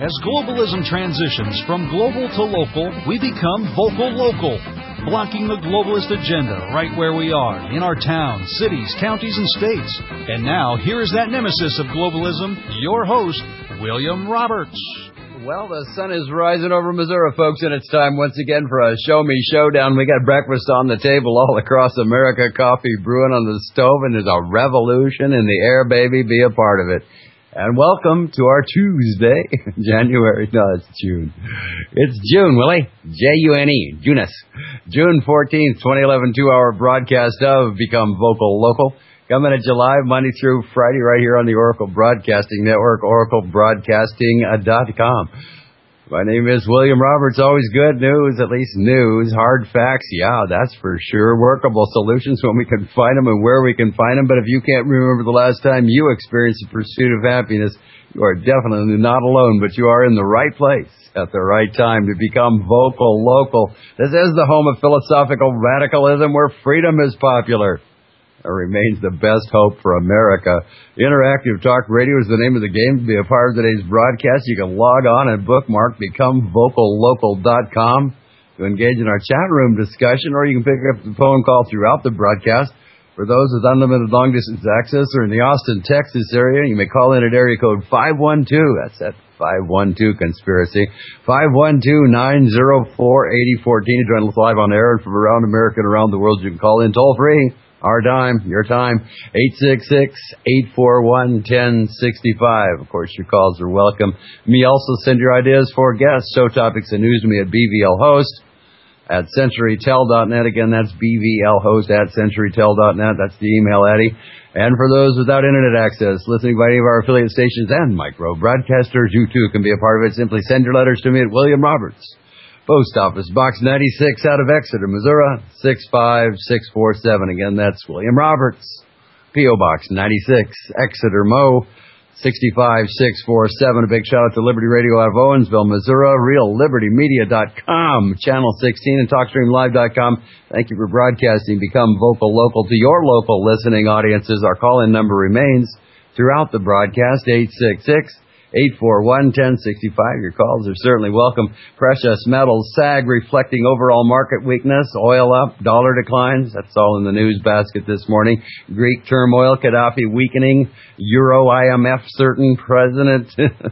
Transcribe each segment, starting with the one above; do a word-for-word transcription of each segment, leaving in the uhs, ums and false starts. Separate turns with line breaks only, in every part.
As globalism transitions from global to local, we become vocal local, blocking the globalist agenda right where we are, in our towns, cities, counties, and states. And now, here is that nemesis of globalism, your host, William Roberts.
Well, the sun is rising over Missouri, folks, and it's time once again for a Show Me Showdown. We got breakfast on the table all across America, coffee brewing on the stove, and there's a revolution in the air, baby. Be a part of it. And welcome to our Tuesday, January, no, it's June. It's June, Willie, J U N E, Junus. June fourteenth, twenty eleven, two-hour broadcast of Become Vocal Local. Coming at July, Monday through Friday, right here on the Oracle Broadcasting Network, oracle broadcasting dot com. My name is William Roberts. Always good news, at least news. Hard facts, yeah, that's for sure. Workable solutions when we can find them and where we can find them. But if you can't remember the last time you experienced the pursuit of happiness, you are definitely not alone, but you are in the right place at the right time to become vocal local. This is the home of philosophical radicalism where freedom is popular. It remains the best hope for America. Interactive Talk Radio is the name of the game. To be a part of today's broadcast, you can log on and bookmark become vocal local dot com to engage in our chat room discussion, or you can pick up the phone call throughout the broadcast. For those with unlimited long-distance access or in the Austin, Texas area, you may call in at area code five one two. That's that five one two conspiracy. five one two, nine zero four, eight zero one four. Join us live on air, and from around America and around the world, you can call in toll-free. Our dime, your time, eight six six, eight four one, one zero six five. Of course, your calls are welcome. Me also send your ideas for guests, show topics, and news to me at B V L Host at century tel dot net. Again, that's B V L Host at century tel dot net. That's the email, Eddie. And for those without internet access, listening by any of our affiliate stations and micro broadcasters, you too can be a part of it. Simply send your letters to me at William Roberts, Post Office Box ninety-six, out of Exeter, Missouri, six five six four seven. Again, that's William Roberts, P O Box ninety-six, Exeter, Mo, six five six four seven. A big shout out to Liberty Radio out of Owensville, Missouri, real liberty media dot com, Channel sixteen, and talk stream live dot com. Thank you for broadcasting. Become vocal local to your local listening audiences. Our call-in number remains throughout the broadcast, eight six six, eight four one, one zero six five. Your calls are certainly welcome. Precious metals, S A G reflecting overall market weakness. Oil up, dollar declines. That's all in the news basket this morning. Greek turmoil, Gaddafi weakening. Euro I M F certain president.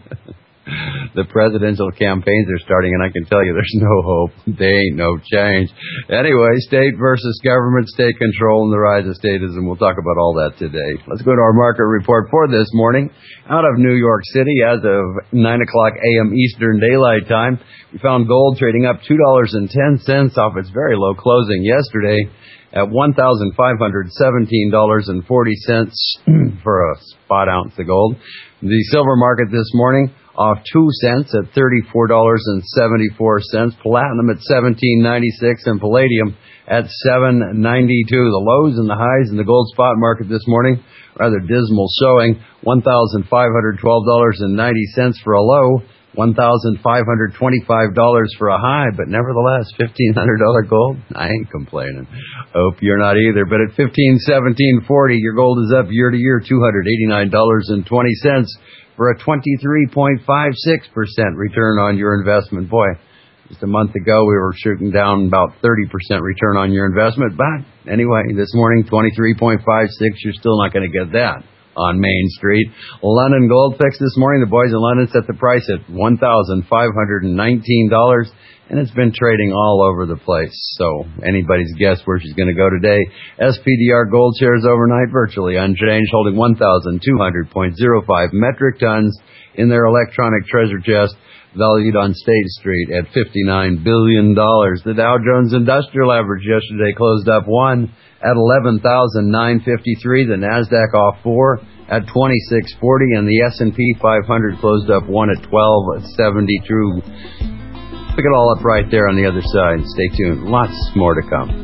The presidential campaigns are starting, and I can tell you there's no hope. There ain't no change. Anyway, state versus government, state control, and the rise of statism. We'll talk about all that today. Let's go to our market report for this morning. Out of New York City, as of nine o'clock a.m. Eastern Daylight Time, we found gold trading up two dollars and ten cents off its very low closing yesterday at one thousand five hundred seventeen dollars and forty cents for a spot ounce of gold. The silver market this morning off two cents at thirty-four dollars and seventy-four cents. Platinum at seventeen ninety-six, and palladium at seven ninety-two. The lows and the highs in the gold spot market this morning, rather dismal showing. one thousand five hundred twelve dollars and ninety cents for a low, one thousand five hundred twenty-five dollars for a high, but nevertheless, fifteen hundred dollars gold. I ain't complaining. Hope you're not either. But at fifteen seventeen forty, your gold is up year to year, two hundred eighty-nine dollars and twenty cents. For a twenty-three point five six percent return on your investment. Boy, just a month ago we were shooting down about thirty percent return on your investment. But anyway, this morning, twenty-three point five six, you're still not going to get that on Main Street. London gold fix this morning. The boys in London set the price at one thousand five hundred nineteen dollars, and it's been trading all over the place. So anybody's guess where she's going to go today. S P D R gold shares overnight virtually unchanged, holding one thousand two hundred point zero five metric tons in their electronic treasure chest, valued on State Street at fifty-nine billion dollars. The Dow Jones Industrial Average yesterday closed up one at eleven thousand nine hundred fifty-three. The NASDAQ off four at twenty-six forty, and the S and P five hundred closed up one at twelve seventy-two. Pick it all up right there on the other side. Stay tuned. Lots more to come.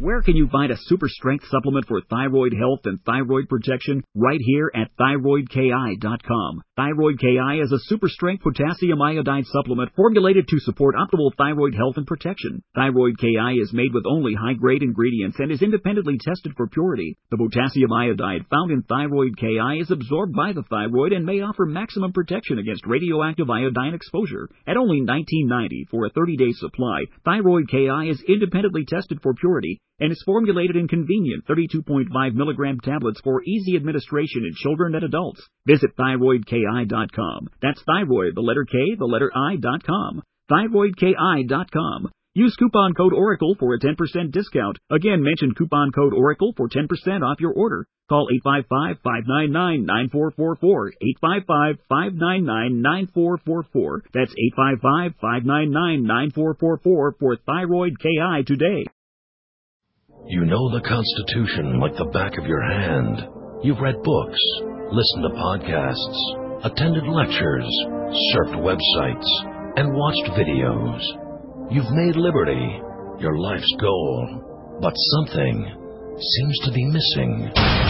Where can you find a super strength supplement for thyroid health and thyroid protection? Right here at thyroid k i dot com. Thyroid K I is a super strength potassium iodide supplement formulated to support optimal thyroid health and protection. Thyroid K I is made with only high-grade ingredients and is independently tested for purity. The potassium iodide found in Thyroid K I is absorbed by the thyroid and may offer maximum protection against radioactive iodine exposure. At only nineteen ninety dollars for a thirty-day supply, Thyroid K I is independently tested for purity and is formulated in convenient thirty-two point five milligram tablets for easy administration in children and adults. Visit thyroid k i dot com. That's thyroid, the letter K, the letter I dot com. thyroid k i dot com. Use coupon code Oracle for a ten percent discount. Again, mention coupon code Oracle for ten percent off your order. Call eight five five, five nine nine, nine four four four, eight five five, five nine nine, nine four four four. That's eight five five, five nine nine, nine four four four for Thyroid K I today.
You know the Constitution like the back of your hand. You've read books, listened to podcasts, attended lectures, surfed websites, and watched videos. You've made liberty your life's goal, but something seems to be missing.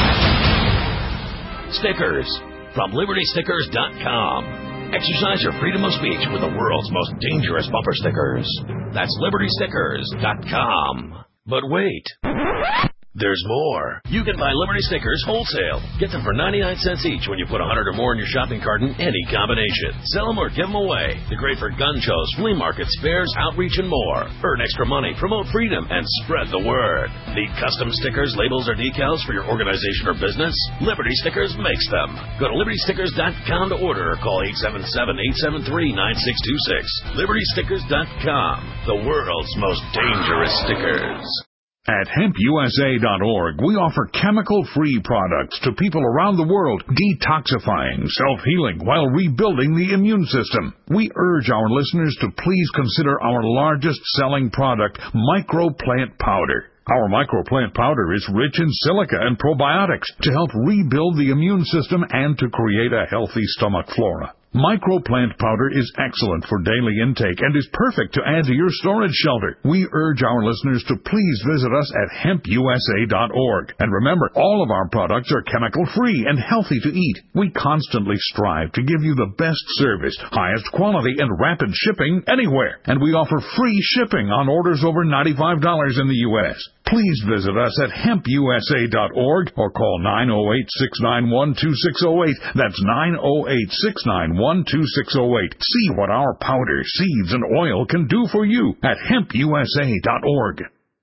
Stickers from liberty stickers dot com. Exercise your freedom of speech with the world's most dangerous bumper stickers. That's liberty stickers dot com. But wait, there's more. You can buy Liberty stickers wholesale. Get them for ninety-nine cents each when you put one hundred or more in your shopping cart in any combination. Sell them or give them away. They're great for gun shows, flea markets, fairs, outreach, and more. Earn extra money, promote freedom, and spread the word. Need custom stickers, labels, or decals for your organization or business? Liberty Stickers makes them. Go to liberty stickers dot com to order or call eight seven seven, eight seven three, nine six two six. liberty stickers dot com, the world's most dangerous stickers.
At hemp u s a dot org, we offer chemical-free products to people around the world, detoxifying, self-healing, while rebuilding the immune system. We urge our listeners to please consider our largest-selling product, Microplant Powder. Our Microplant Powder is rich in silica and probiotics to help rebuild the immune system and to create a healthy stomach flora. Microplant Powder is excellent for daily intake and is perfect to add to your storage shelter. We urge our listeners to please visit us at hemp u s a dot org. And remember, all of our products are chemical-free and healthy to eat. We constantly strive to give you the best service, highest quality, and rapid shipping anywhere. And we offer free shipping on orders over ninety-five dollars in the U S Please visit us at hemp u s a dot org or call nine oh eight, six nine one, two six oh eight. That's nine oh eight, six nine one, two six oh eight. See what our powder, seeds, and oil can do for you at hemp u s a dot org.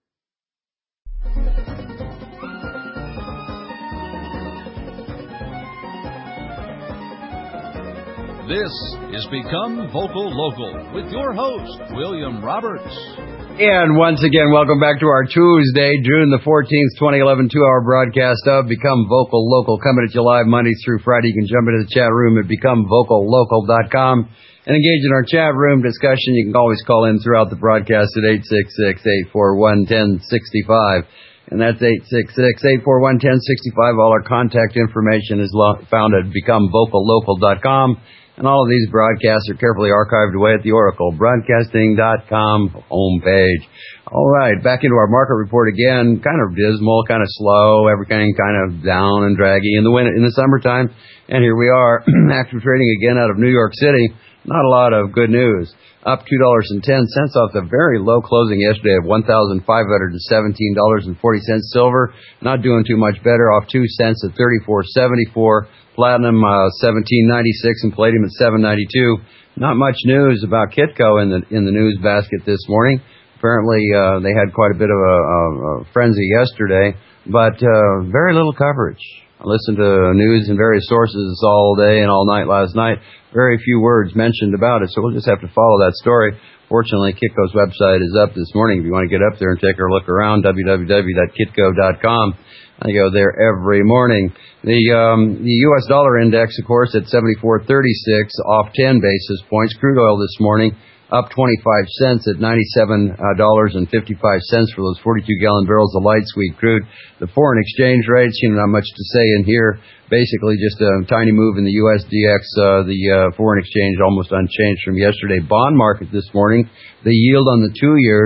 This is Become Vocal Local with your host, William Roberts.
And once again, welcome back to our Tuesday, June the fourteenth, twenty eleven, two-hour broadcast of Become Vocal Local, coming at you live Mondays through Friday. You can jump into the chat room at become vocal local dot com and engage in our chat room discussion. You can always call in throughout the broadcast at eight six six, eight four one, one oh six five. And that's eight six six, eight four one, one oh six five. All our contact information is lo- found at become vocal local dot com. And all of these broadcasts are carefully archived away at the Oracle Broadcasting dot com homepage. All right, back into our market report again. Kind of dismal, kind of slow, everything kind of down and draggy in the winter, in the summertime. And here we are, active trading again out of New York City. Not a lot of good news. Up two dollars and ten cents off the very low closing yesterday of one thousand five hundred seventeen dollars and forty cents. Silver, not doing too much better, off two cents at thirty-four seventy-four. Platinum, uh, seventeen ninety-six, and palladium at seven ninety-two. Not much news about Kitco in the in the news basket this morning. Apparently, uh, they had quite a bit of a, a, a frenzy yesterday, but uh, very little coverage. I listened to news in various sources all day and all night last night. Very few words mentioned about it, so we'll just have to follow that story. Fortunately, Kitco's website is up this morning. If you want to get up there and take a look around, w w w dot kitco dot com. I go there every morning. The um, the U S dollar index, of course, at seventy-four thirty-six, off ten basis points. Crude oil this morning up twenty-five cents at ninety-seven dollars and fifty-five cents for those forty-two gallon barrels of light sweet crude. The foreign exchange rates, you know, not much to say in here. Basically just a tiny move in the U S D X, uh, the uh, foreign exchange almost unchanged from yesterday. Bond market this morning, the yield on the two years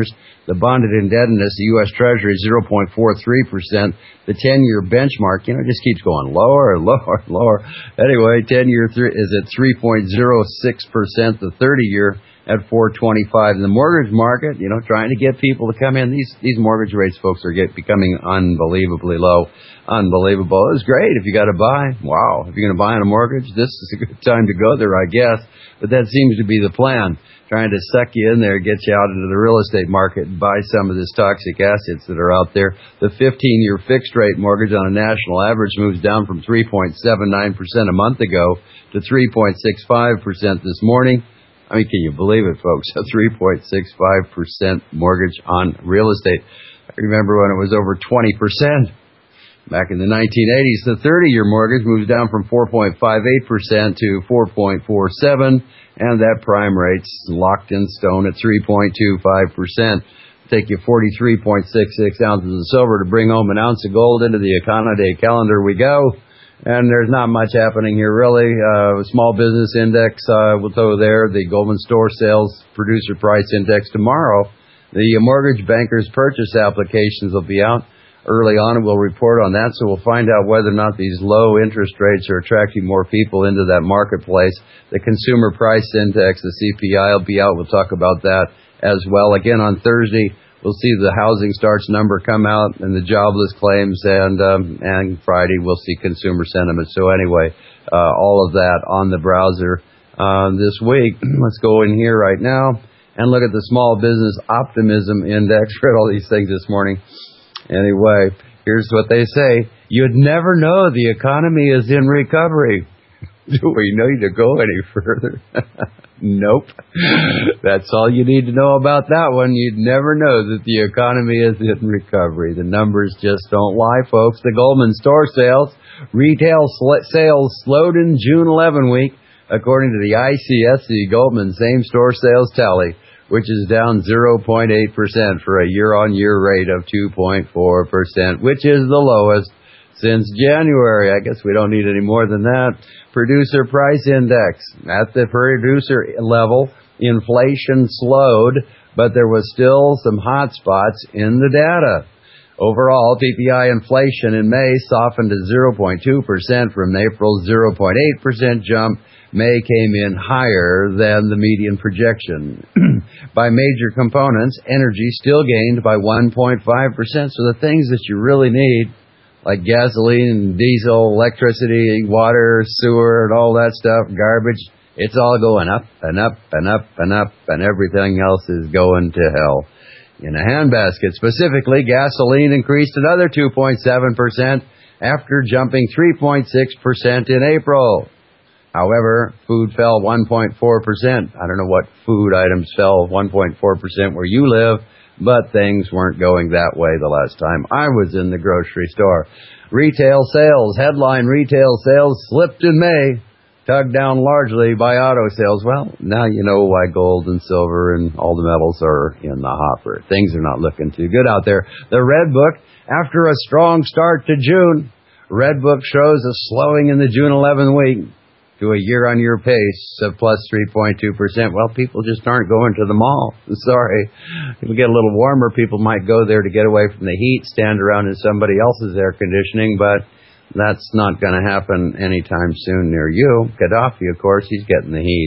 The bonded indebtedness, the U S Treasury, zero point four three percent. The ten-year benchmark, you know, just keeps going lower and lower and lower. Anyway, ten-year th- is at three point zero six percent. The thirty-year at four twenty-five. In the mortgage market, you know, trying to get people to come in. These these mortgage rates, folks, are get, becoming unbelievably low. Unbelievable. It's great if you got to buy. Wow. If you're going to buy on a mortgage, this is a good time to go there, I guess. But that seems to be the plan. Trying to suck you in there, get you out into the real estate market and buy some of this toxic assets that are out there. The fifteen-year fixed rate mortgage on a national average moves down from three point seven nine percent a month ago to three point six five percent this morning. I mean, can you believe it, folks? A three point six five percent mortgage on real estate. I remember when it was over twenty percent. Back in the nineteen eighties, the thirty-year mortgage moves down from four point five eight percent to four point four seven, and that prime rate's locked in stone at three point two five percent. Take you forty-three point six six ounces of silver to bring home an ounce of gold into the Econoday calendar we go. And there's not much happening here, really. Uh, small business index, uh, we'll throw there. The Goldman Store Sales Producer Price Index tomorrow. The mortgage bankers' purchase applications will be out early on, and we'll report on that. So we'll find out whether or not these low interest rates are attracting more people into that marketplace. The Consumer Price Index, the C P I, will be out. We'll talk about that as well. Again, on Thursday, we'll see the housing starts number come out and the jobless claims, and um, and Friday we'll see consumer sentiment. So anyway, uh, all of that on the browser uh, this week. Let's go in here right now and look at the Small Business Optimism Index. Read all these things this morning. Anyway, here's what they say. You'd never know the economy is in recovery. Do we need to go any further? Nope. That's all you need to know about that one. You'd never know that the economy is in recovery. The numbers just don't lie, folks. The Goldman Store Sales, retail sl- sales slowed in June eleventh week, according to the I C S C Goldman same-store sales tally, which is down zero point eight percent for a year-on-year rate of two point four percent, which is the lowest since January. I guess we don't need any more than that. Producer Price Index. At the producer level, inflation slowed, but there was still some hot spots in the data. Overall, P P I inflation in May softened to zero point two percent from April's zero point eight percent jump. May came in higher than the median projection. By major components, energy still gained by one point five percent. So the things that you really need, like gasoline, diesel, electricity, water, sewer, and all that stuff, garbage, it's all going up and up and up and up, and everything else is going to hell. In a handbasket, specifically, gasoline increased another two point seven percent after jumping three point six percent in April. However, food fell one point four percent. I don't know what food items fell one point four percent where you live, but things weren't going that way the last time I was in the grocery store. Retail sales, headline retail sales slipped in May, tugged down largely by auto sales. Well, now you know why gold and silver and all the metals are in the hopper. Things are not looking too good out there. The Red Book, after a strong start to June, Red Book shows a slowing in the June eleventh week to a year-on-year pace of plus three point two percent. Well, people just aren't going to the mall. Sorry. If we get a little warmer, people might go there to get away from the heat, stand around in somebody else's air conditioning, but that's not going to happen anytime soon near you. Gaddafi, of course, he's getting the heat.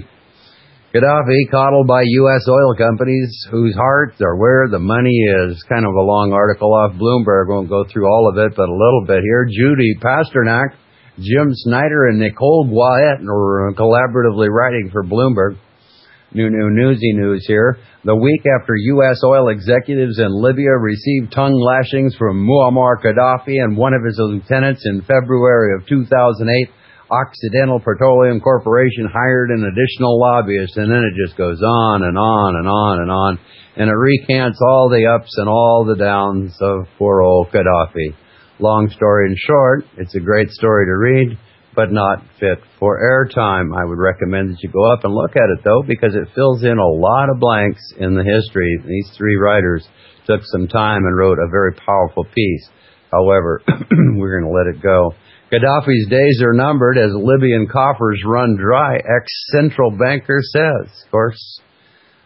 Gaddafi, coddled by U S oil companies whose hearts are where the money is. Kind of a long article off Bloomberg. Won't go through all of it, but a little bit here. Judy Pasternak, Jim Snyder, and Nicole Guayet are collaboratively writing for Bloomberg. New, new, newsy news here. The week after U S oil executives in Libya received tongue lashings from Muammar Gaddafi and one of his lieutenants in February of two thousand eight, Occidental Petroleum Corporation hired an additional lobbyist, and then it just goes on and on and on and on, and it recants all the ups and all the downs of poor old Gaddafi. Long story in short, it's a great story to read, but not fit for airtime. I would recommend that you go up and look at it, though, because it fills in a lot of blanks in the history. These three writers took some time and wrote a very powerful piece. However, we're going to let it go. Gaddafi's days are numbered as Libyan coffers run dry, ex-central banker says. Of course,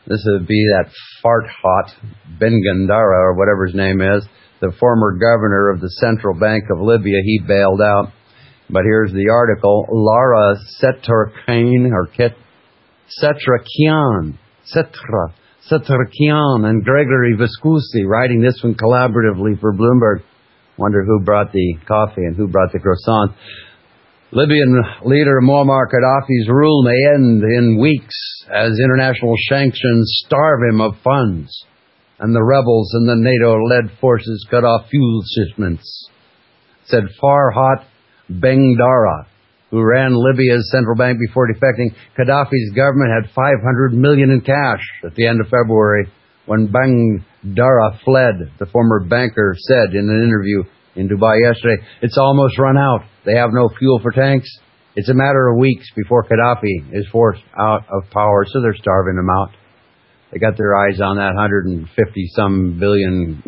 This would be that Farhat Bengandara, or whatever his name is, the former governor of the Central Bank of Libya. He bailed out. But here's the article. Lara Setrakian, or Ket, Setrakian, Setra, Setrakian, and Gregory Viscusi writing this one collaboratively for Bloomberg. Wonder who brought the coffee and who brought the croissants. Libyan leader Muammar Gaddafi's rule may end in weeks as international sanctions starve him of funds and the rebels and the NATO-led forces cut off fuel shipments, said Farhat Bengdara, who ran Libya's central bank before defecting. Gaddafi's government had five hundred million dollars in cash at the end of February when Bengdara fled, the former banker said in an interview in Dubai yesterday. It's almost run out. They have no fuel for tanks. It's a matter of weeks before Gaddafi is forced out of power, so they're starving him out. They got their eyes on that one hundred fifty some billion.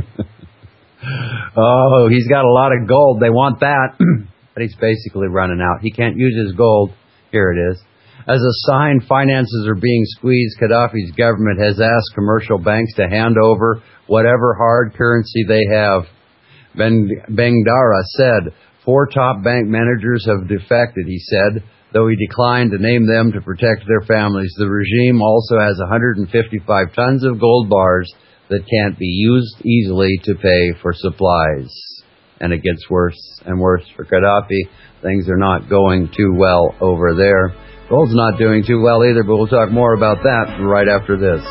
Oh, he's got a lot of gold. They want that. But he's basically running out. He can't use his gold. Here it is. As a sign finances are being squeezed, Gaddafi's government has asked commercial banks to hand over whatever hard currency they have. Ben Bengdara said, four top bank managers have defected, he said, though he declined to name them to protect their families. The regime also has one hundred fifty-five tons of gold bars that can't be used easily to pay for supplies. And it gets worse and worse for Gaddafi. Things are not going too well over there. Gold's not doing too well either, but we'll talk more about that right after this.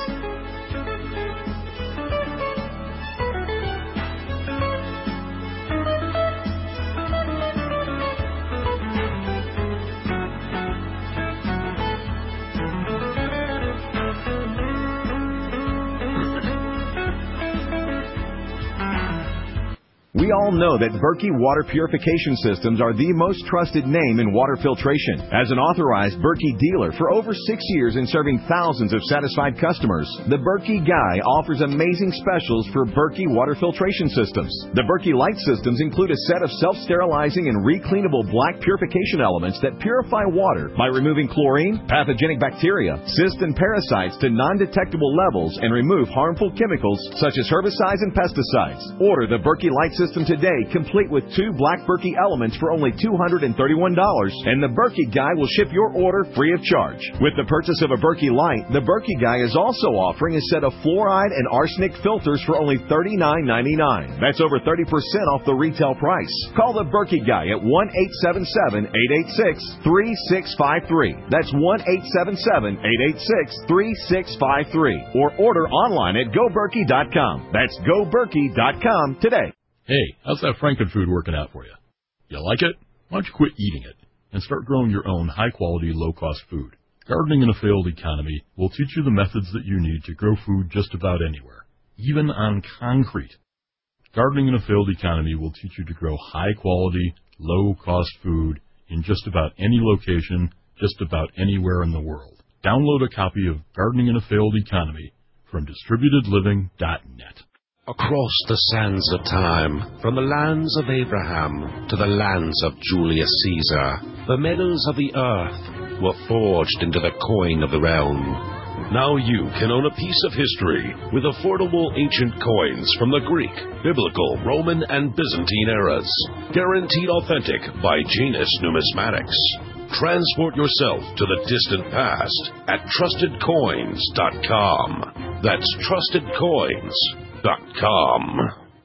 We all know that Berkey Water Purification Systems are the most trusted name in water filtration. As an authorized Berkey dealer for over six years and serving thousands of satisfied customers, the Berkey Guy offers amazing specials for Berkey Water Filtration Systems. The Berkey Light Systems include a set of self-sterilizing and recleanable black purification elements that purify water by removing chlorine, pathogenic bacteria, cysts, and parasites to non-detectable levels and remove harmful chemicals such as herbicides and pesticides. Order the Berkey Light System today, complete with two black Berkey elements for only two hundred thirty-one dollars, and the Berkey Guy will ship your order free of charge. With the purchase of a Berkey Light, the Berkey Guy is also offering a set of fluoride and arsenic filters for only thirty-nine ninety-nine. That's over thirty percent off the retail price. Call the Berkey Guy at one eight seven seven, eight eight six, three six five three. That's one eight seven seven, eight eight six, three six five three. Or order online at go berkey dot com. That's go berkey dot com today.
Hey, how's that Frankenfood working out for you? You like it? Why don't you quit eating it and start growing your own high-quality, low-cost food? Gardening in a Failed Economy will teach you the methods that you need to grow food just about anywhere, even on concrete. Gardening in a Failed Economy will teach you to grow high-quality, low-cost food in just about any location, just about anywhere in the world. Download a copy of Gardening in a Failed Economy from distributed living dot net.
Across the sands of time, from the lands of Abraham to the lands of Julius Caesar, the metals of the earth were forged into the coin of the realm. Now you can own a piece of history with affordable ancient coins from the Greek, Biblical, Roman, and Byzantine eras. Guaranteed authentic by Janus Numismatics. Transport yourself to the distant past at trusted coins dot com. That's trusted coins dot com.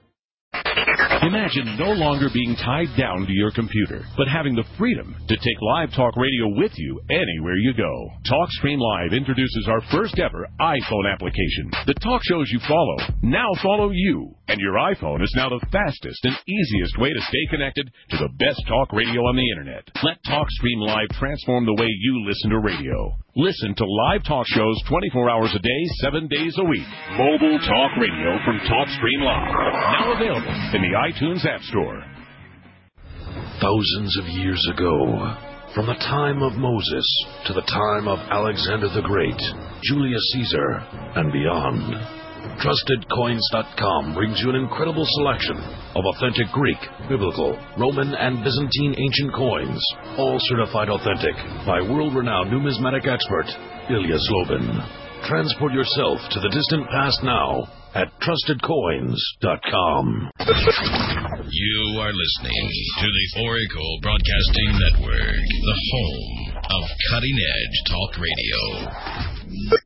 Imagine no longer being tied down to your computer, but having the freedom to take Live Talk Radio with you anywhere you go. TalkStream Live introduces our first ever iPhone application. The talk shows you follow now follow you, and your iPhone is now the fastest and easiest way to stay connected to the best talk radio on the internet. Let TalkStream Live transform the way you listen to radio. Listen to live talk shows twenty-four hours a day, seven days a week. Mobile talk radio from TalkStream Live. Now available in the iTunes App Store.
Thousands of years ago, from the time of Moses to the time of Alexander the Great, Julius Caesar, and beyond, trusted coins dot com brings you an incredible selection of authentic Greek, Biblical, Roman, and Byzantine ancient coins, all certified authentic by world-renowned numismatic expert Ilya Zlobin. Transport yourself to the distant past now at trusted coins dot com.
You are listening to the Oracle Broadcasting Network, the home of cutting-edge talk radio.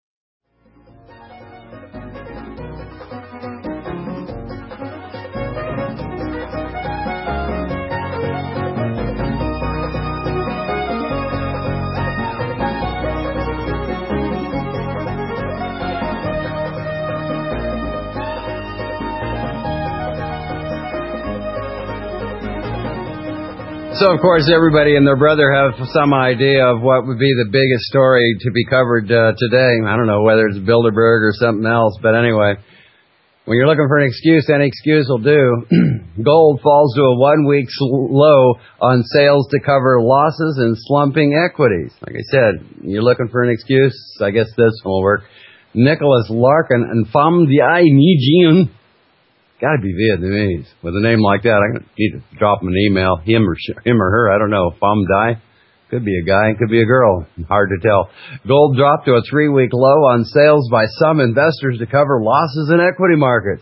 So, of course, everybody and their brother have some idea of what would be the biggest story to be covered uh, today. I don't know whether it's Bilderberg or something else, but anyway, when you're looking for an excuse, any excuse will do. Gold falls to a one-week low on sales to cover losses in slumping equities. Like I said, you're looking for an excuse, I guess this will work. Nicholas Larkin and Pham Dai Nijin. Got to be Vietnamese. With a name like that, I need to drop him an email. Him or him or her, I don't know. Pham Dai. Could be a guy, could be a girl. Hard to tell. Gold dropped to a three-week low on sales by some investors to cover losses in equity markets.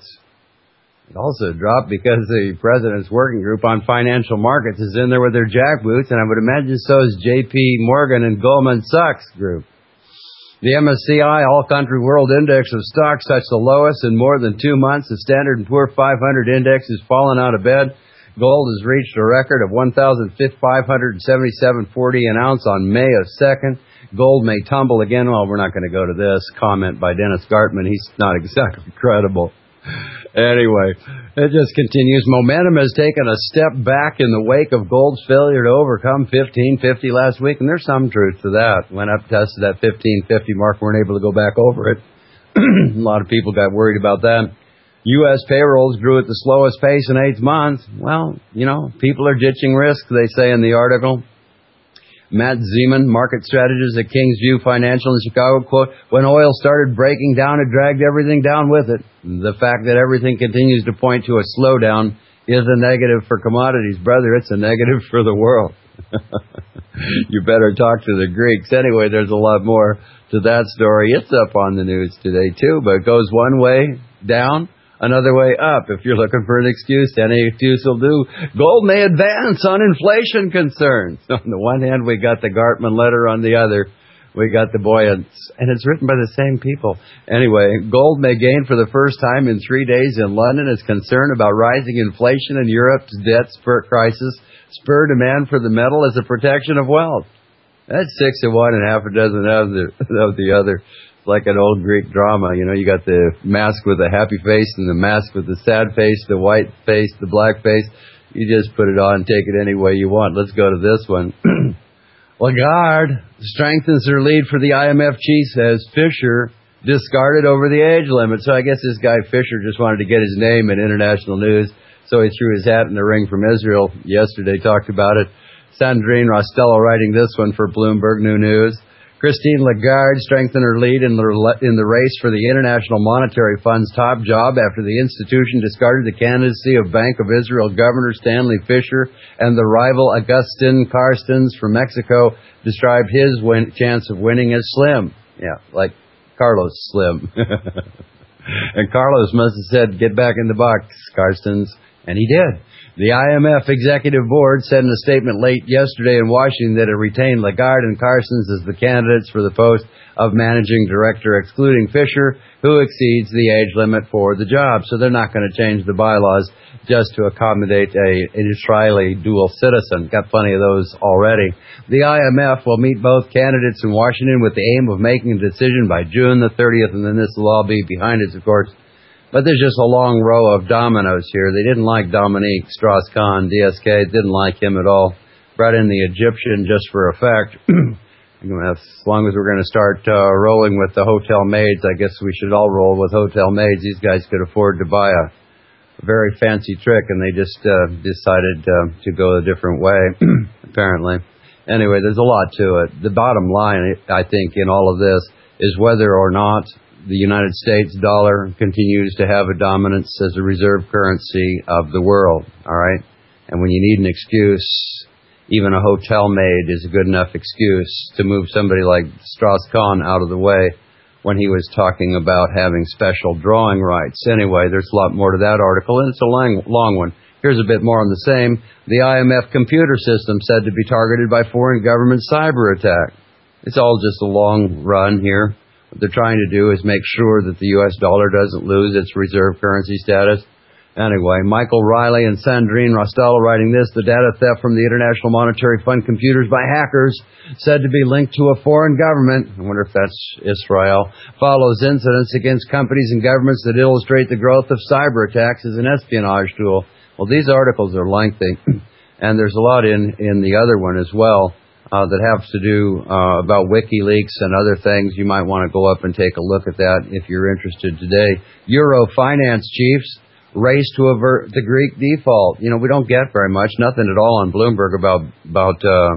It also dropped because the President's Working Group on Financial Markets is in there with their jackboots, and I would imagine so is J P Morgan and Goldman Sachs Group. The M S C I All-Country World Index of Stocks touched the lowest in more than two months. The Standard and Poor's five hundred Index has fallen out of bed. Gold has reached a record of one thousand five hundred seventy-seven dollars and forty cents an ounce on May second. Gold may tumble again. Well, we're not going to go to this comment by Dennis Gartman. He's not exactly credible. Anyway, it just continues. Momentum has taken a step back in the wake of gold's failure to overcome fifteen fifty last week, and there's some truth to that. Went up, tested that fifteen fifty mark, weren't able to go back over it. A lot of people got worried about that. U S payrolls grew at the slowest pace in eight months. Well, you know, people are ditching risk, they say in the article. Matt Zeman, market strategist at Kingsview Financial in Chicago, quote, when oil started breaking down, it dragged everything down with it. The fact that everything continues to point to a slowdown is a negative for commodities. Brother, it's a negative for the world. You better talk to the Greeks. Anyway, there's a lot more to that story. It's up on the news today, too, but it goes one way down, another way up. If you're looking for an excuse, any excuse will do. Gold may advance on inflation concerns. On the one hand, we got the Gartman letter. On the other, we got the buoyance. And it's written by the same people. Anyway, gold may gain for the first time in three days in London as concern about rising inflation and Europe's debt crisis spur demand for the metal as a protection of wealth. That's six of one and half a dozen of the, of the other. Like an old Greek drama, you know, you got the mask with the happy face and the mask with the sad face, the white face, the black face. You just put it on, take it any way you want. Let's go to this one. Lagarde strengthens her lead for the I M F chief as Fisher discarded over the age limit. So I guess this guy Fisher just wanted to get his name in international news, so he threw his hat in the ring from Israel yesterday, talked about it. Sandrine Rostello writing this one for Bloomberg New News. Christine Lagarde strengthened her lead in the, in the race for the International Monetary Fund's top job after the institution discarded the candidacy of Bank of Israel Governor Stanley Fischer, and the rival Agustin Carstens from Mexico described his win, chance of winning as slim. Yeah, like Carlos Slim. And Carlos must have said, get back in the box, Carstens. And he did. The I M F Executive Board said in a statement late yesterday in Washington that it retained Lagarde and Carstens as the candidates for the post of managing director, excluding Fisher, who exceeds the age limit for the job. So they're not going to change the bylaws just to accommodate a, an Israeli dual citizen. Got plenty of those already. The I M F will meet both candidates in Washington with the aim of making a decision by June the thirtieth, and then this will all be behind us, of course. But there's just a long row of dominoes here. They didn't like Dominique Strauss-Kahn, D S K, didn't like him at all. Brought in the Egyptian just for effect. As long as we're going to start uh, rolling with the hotel maids, I guess we should all roll with hotel maids. These guys could afford to buy a very fancy trick, and they just uh, decided uh, to go a different way, apparently. Anyway, there's a lot to it. The bottom line, I think, in all of this is whether or not the United States dollar continues to have a dominance as a reserve currency of the world, all right? And when you need an excuse, even a hotel maid is a good enough excuse to move somebody like Strauss-Kahn out of the way. when he was talking about having special drawing rights. Anyway, there's a lot more to that article, and it's a long, long one. Here's a bit more on the same. The I M F computer system said to be targeted by foreign government cyber attack. It's all just a long run here. What they're trying to do is make sure that the U S dollar doesn't lose its reserve currency status. Anyway, Michael Riley and Sandrine Rostella writing this, the data theft from the International Monetary Fund computers by hackers said to be linked to a foreign government, I wonder if that's Israel, follows incidents against companies and governments that illustrate the growth of cyber attacks as an espionage tool. Well, these articles are lengthy, and there's a lot in, in the other one as well uh, that have to do uh, about WikiLeaks and other things. You might want to go up and take a look at that if you're interested today. Euro finance chiefs race to avert the Greek default. You know, we don't get very much, nothing at all on Bloomberg about about uh,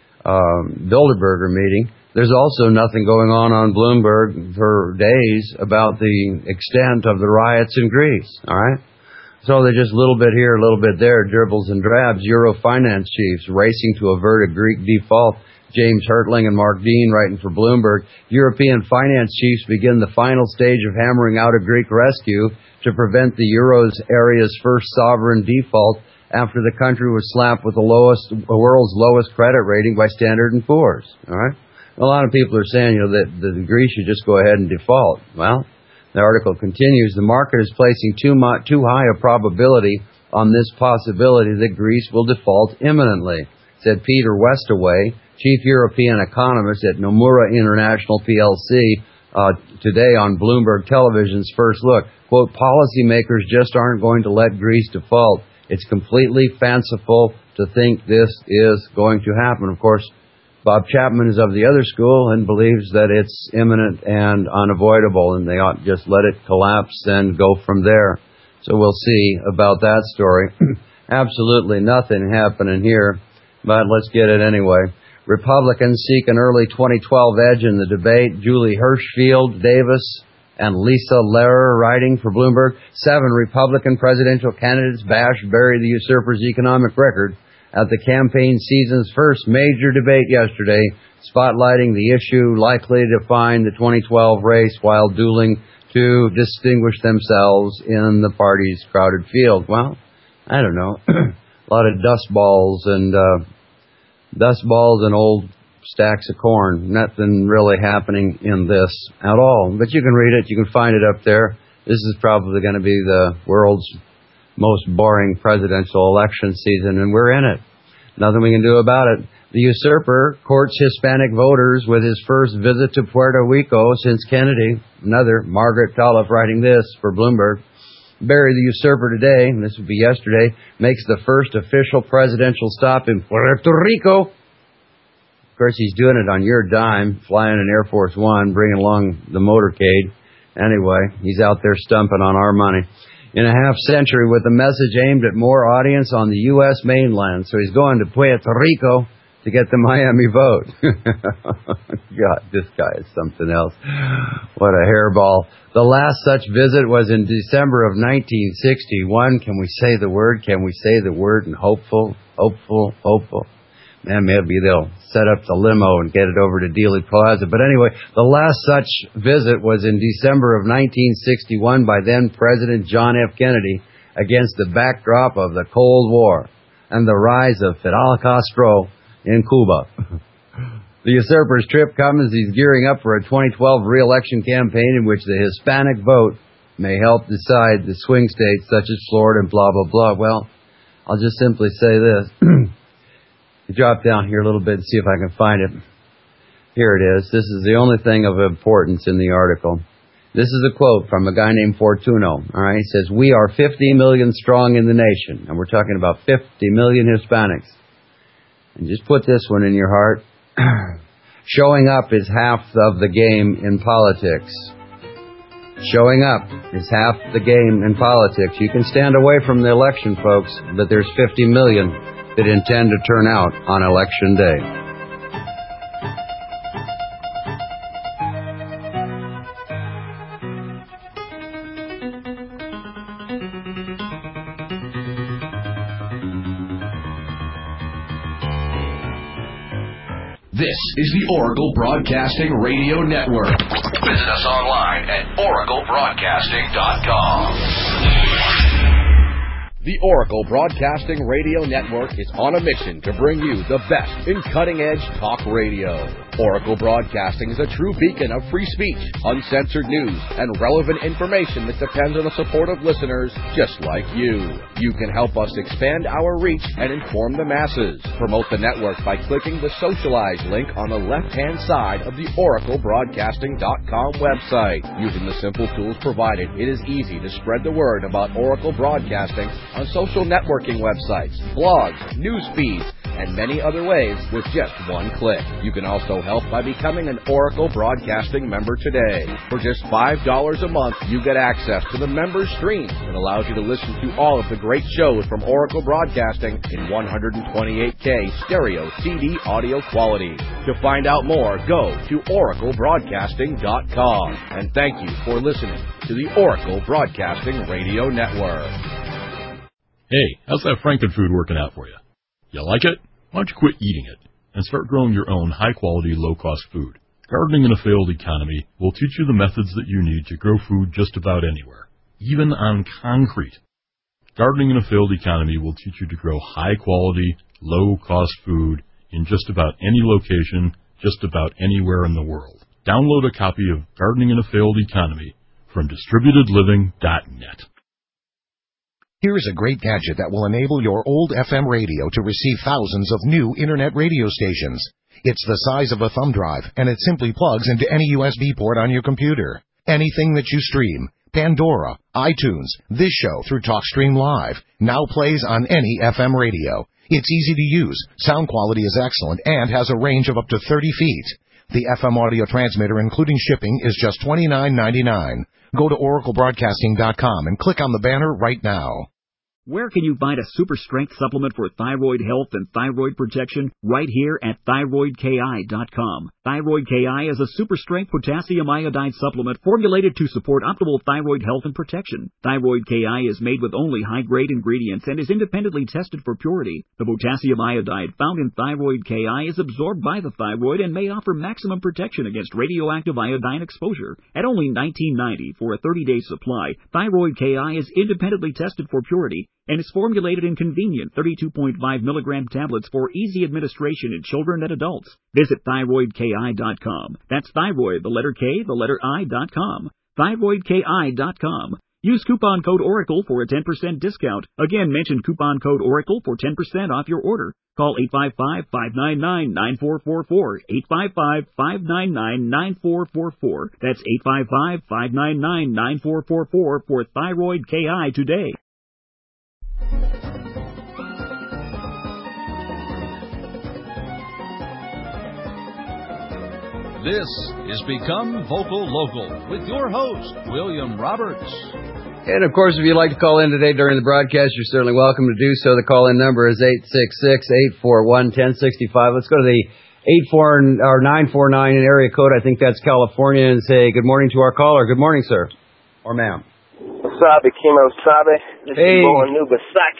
uh, Bilderberger meeting. There's also nothing going on on Bloomberg for days about the extent of the riots in Greece, all right? So they're just a little bit here, a little bit there, dribbles and drabs. Euro finance chiefs racing to avert a Greek default. James Hertling and Mark Dean writing for Bloomberg. European finance chiefs begin the final stage of hammering out a Greek rescue to prevent the Euro's area's first sovereign default after the country was slapped with the lowest, the world's lowest credit rating by Standard and Poor's. All right. A lot of people are saying, you know, that, that Greece should just go ahead and default. Well, the article continues. The market is placing too much, too high a probability on this possibility that Greece will default imminently, said Peter Westaway, chief European economist at Nomura International P L C, uh, today on Bloomberg Television's First Look. Quote, policymakers just aren't going to let Greece default. It's completely fanciful to think this is going to happen. Of course, Bob Chapman is of the other school and believes that it's imminent and unavoidable, and they ought to just let it collapse and go from there. So we'll see about that story. Absolutely nothing happening here, but let's get it anyway. Republicans seek an early twenty twelve edge in the debate. Julie Hirschfield Davis and Lisa Lehrer writing for Bloomberg. Seven Republican presidential candidates bashed Barry the Usurper's economic record at the campaign season's first major debate yesterday, spotlighting the issue likely to define the twenty twelve race while dueling to distinguish themselves in the party's crowded field. Well, I don't know. A lot of dust balls and uh, dust balls and old stacks of corn. Nothing really happening in this at all. But you can read it. You can find it up there. This is probably going to be the world's most boring presidential election season, and we're in it. Nothing we can do about it. The usurper courts Hispanic voters with his first visit to Puerto Rico since Kennedy. Another, Margaret Tolliff writing this for Bloomberg. Barry the Usurper today, and this would be yesterday, makes the first official presidential stop in Puerto Rico. Of course, he's doing it on your dime, flying an Air Force One, bringing along the motorcade. Anyway, he's out there stumping on our money. In a half century with a message aimed at more audience on the U S mainland. So he's going to Puerto Rico to get the Miami vote. God, this guy is something else. What a hairball. The last such visit was in December of nineteen sixty-one. Can we say the word? Can we say the word? And hopeful, hopeful, hopeful. Man, maybe they'll set up the limo and get it over to Dealey Plaza. But anyway, the last such visit was in December of nineteen sixty-one by then President John F. Kennedy against the backdrop of the Cold War and the rise of Fidel Castro in Cuba. The usurper's trip comes as he's gearing up for a twenty twelve re-election campaign in which the Hispanic vote may help decide the swing states such as Florida and blah, blah, blah. Well, I'll just simply say this. Drop down here a little bit and see if I can find it. Here it is. This is the only thing of importance in the article. This is a quote from a guy named Fortuno. All right, he says, "We are fifty million strong in the nation," and we're talking about fifty million Hispanics. And just put this one in your heart. Showing up is half of the game in politics. Showing up is half the game in politics. You can stand away from the election, folks, but there's fifty million that intend to turn out on election day.
This is the Oracle Broadcasting Radio Network. Visit us online at oracle broadcasting dot com.
The Oracle Broadcasting Radio Network is on a mission to bring you the best in cutting-edge talk radio. Oracle Broadcasting is a true beacon of free speech, uncensored news, and relevant information that depends on the support of listeners just like you. You can help us expand our reach and inform the masses. Promote the network by clicking the Socialize link on the left-hand side of the oracle broadcasting dot com website. Using the simple tools provided, it is easy to spread the word about Oracle Broadcasting on social networking websites, blogs, news feeds, and many other ways with just one click. You can also help by becoming an Oracle Broadcasting member today. For just five dollars a month, you get access to the member stream that allows you to listen to all of the great shows from Oracle Broadcasting in one twenty-eight K stereo C D audio quality. To find out more, go to oracle broadcasting dot com. And thank you for listening to the Oracle Broadcasting Radio Network.
Hey, how's that Frankenfood working out for you? You like it? Why don't you quit eating it and start growing your own high-quality, low-cost food? Gardening in a failed economy will teach you the methods that you need to grow food just about anywhere, even on concrete. Gardening in a failed economy will teach you to grow high-quality, low-cost food in just about any location, just about anywhere in the world. Download a copy of Gardening in a Failed Economy from distributed living dot net.
Here's a great gadget that will enable your old F M radio to receive thousands of new Internet radio stations. It's the size of a thumb drive, and it simply plugs into any U S B port on your computer. Anything that you stream, Pandora, iTunes, this show through TalkStream Live, now plays on any F M radio. It's easy to use, sound quality is excellent, and has a range of up to thirty feet. The F M audio transmitter, including shipping, is just twenty-nine ninety-nine. Go to oracle broadcasting dot com and click on the banner right now.
Where can you find a super strength supplement for thyroid health and thyroid protection? Right here at thyroid K I dot com. Thyroid K I is a super strength potassium iodide supplement formulated to support optimal thyroid health and protection. Thyroid K I is made with only high-grade ingredients and is independently tested for purity. The potassium iodide found in Thyroid K I is absorbed by the thyroid and may offer maximum protection against radioactive iodine exposure. At only nineteen ninety dollars for a thirty-day supply, Thyroid K I is independently tested for purity and is formulated in convenient thirty-two point five milligram tablets for easy administration in children and adults. Visit thyroid K I dot com. That's thyroid, the letter K, the letter I dot com. thyroid K I dot com. Use coupon code ORACLE for a ten percent discount. Again, mention coupon code ORACLE for ten percent off your order. Call eight five five, five nine nine, nine four four four, eight five five, five nine nine, nine four four four. That's eight five five, five nine nine, nine four four four for Thyroid K I today.
This is Become Vocal Local with your host, William Roberts.
And, of course, if you'd like to call in today during the broadcast, you're certainly welcome to do so. The call-in number is eight six six, eight four one, one zero six five. Let's go to the eight four or nine four nine in area code. I think that's California, and say good morning to our caller. Good morning, sir. Or ma'am.
Wasabi, Kimo Sabe. This
hey.
is Bowen Nubasak.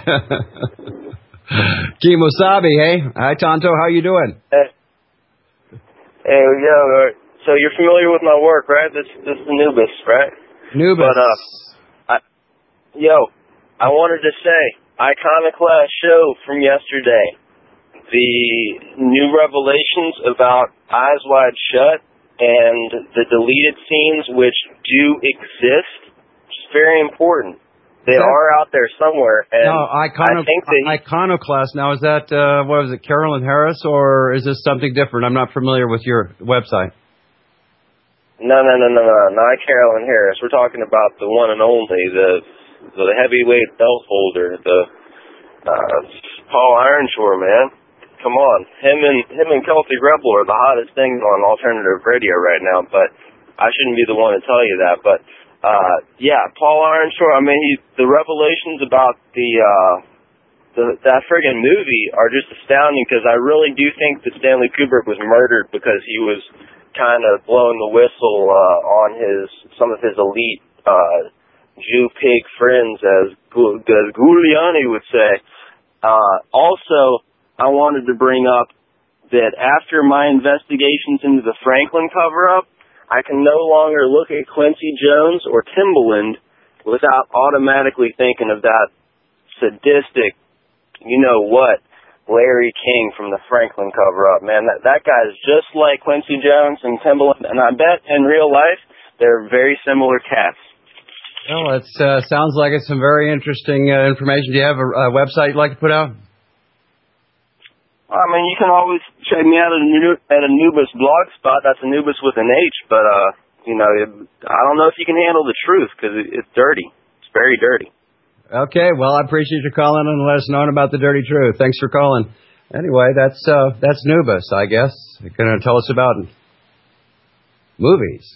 Kimosabi, hey? Hi, Tonto. How you doing?
Hey. Hey, yo, so you're familiar with my work, right? This this is Nubis, right?
Nubis.
But, uh, I, yo, I wanted to say, iconoclast show from yesterday. The new revelations about Eyes Wide Shut and the deleted scenes which do exist, which is very important. They
that,
are out there somewhere, and
no, icono-
I think that he,
iconoclast. Now, is that uh, what was it, Carolyn Harris, or is this something different? I'm not familiar with your website.
No, no, no, no, no, not Carolyn Harris. We're talking about the one and only, the the heavyweight belt holder, the uh, Paul Ironshore, man. Come on, him and him and Celtic Rebel are the hottest things on alternative radio right now. But I shouldn't be the one to tell you that, but. Uh, yeah, Paul Ironshore, I mean, he, the revelations about the, uh, the, that friggin' movie are just astounding, because I really do think that Stanley Kubrick was murdered because he was kind of blowing the whistle, uh, on his, some of his elite, uh, Jew pig friends, as, as Giuliani would say. Uh, also, I wanted to bring up that after my investigations into the Franklin cover-up, I can no longer look at Quincy Jones or Timbaland without automatically thinking of that sadistic, you-know-what, Larry King from the Franklin cover-up. Man, that, that guy is just like Quincy Jones and Timbaland, and I bet in real life they're very similar cats.
Well, it uh, sounds like it's some very interesting uh, information. Do you have a, a website you'd like to put out?
I mean, you can always check me out at, a, at Anubis blog spot. That's Anubis with an H, but, uh, you know, it, I don't know if you can handle the truth because it, it's dirty. It's very dirty.
Okay, well, I appreciate you calling and let us know about the dirty truth. Thanks for calling. Anyway, that's uh, that's Anubis, I guess. You're going to tell us about movies.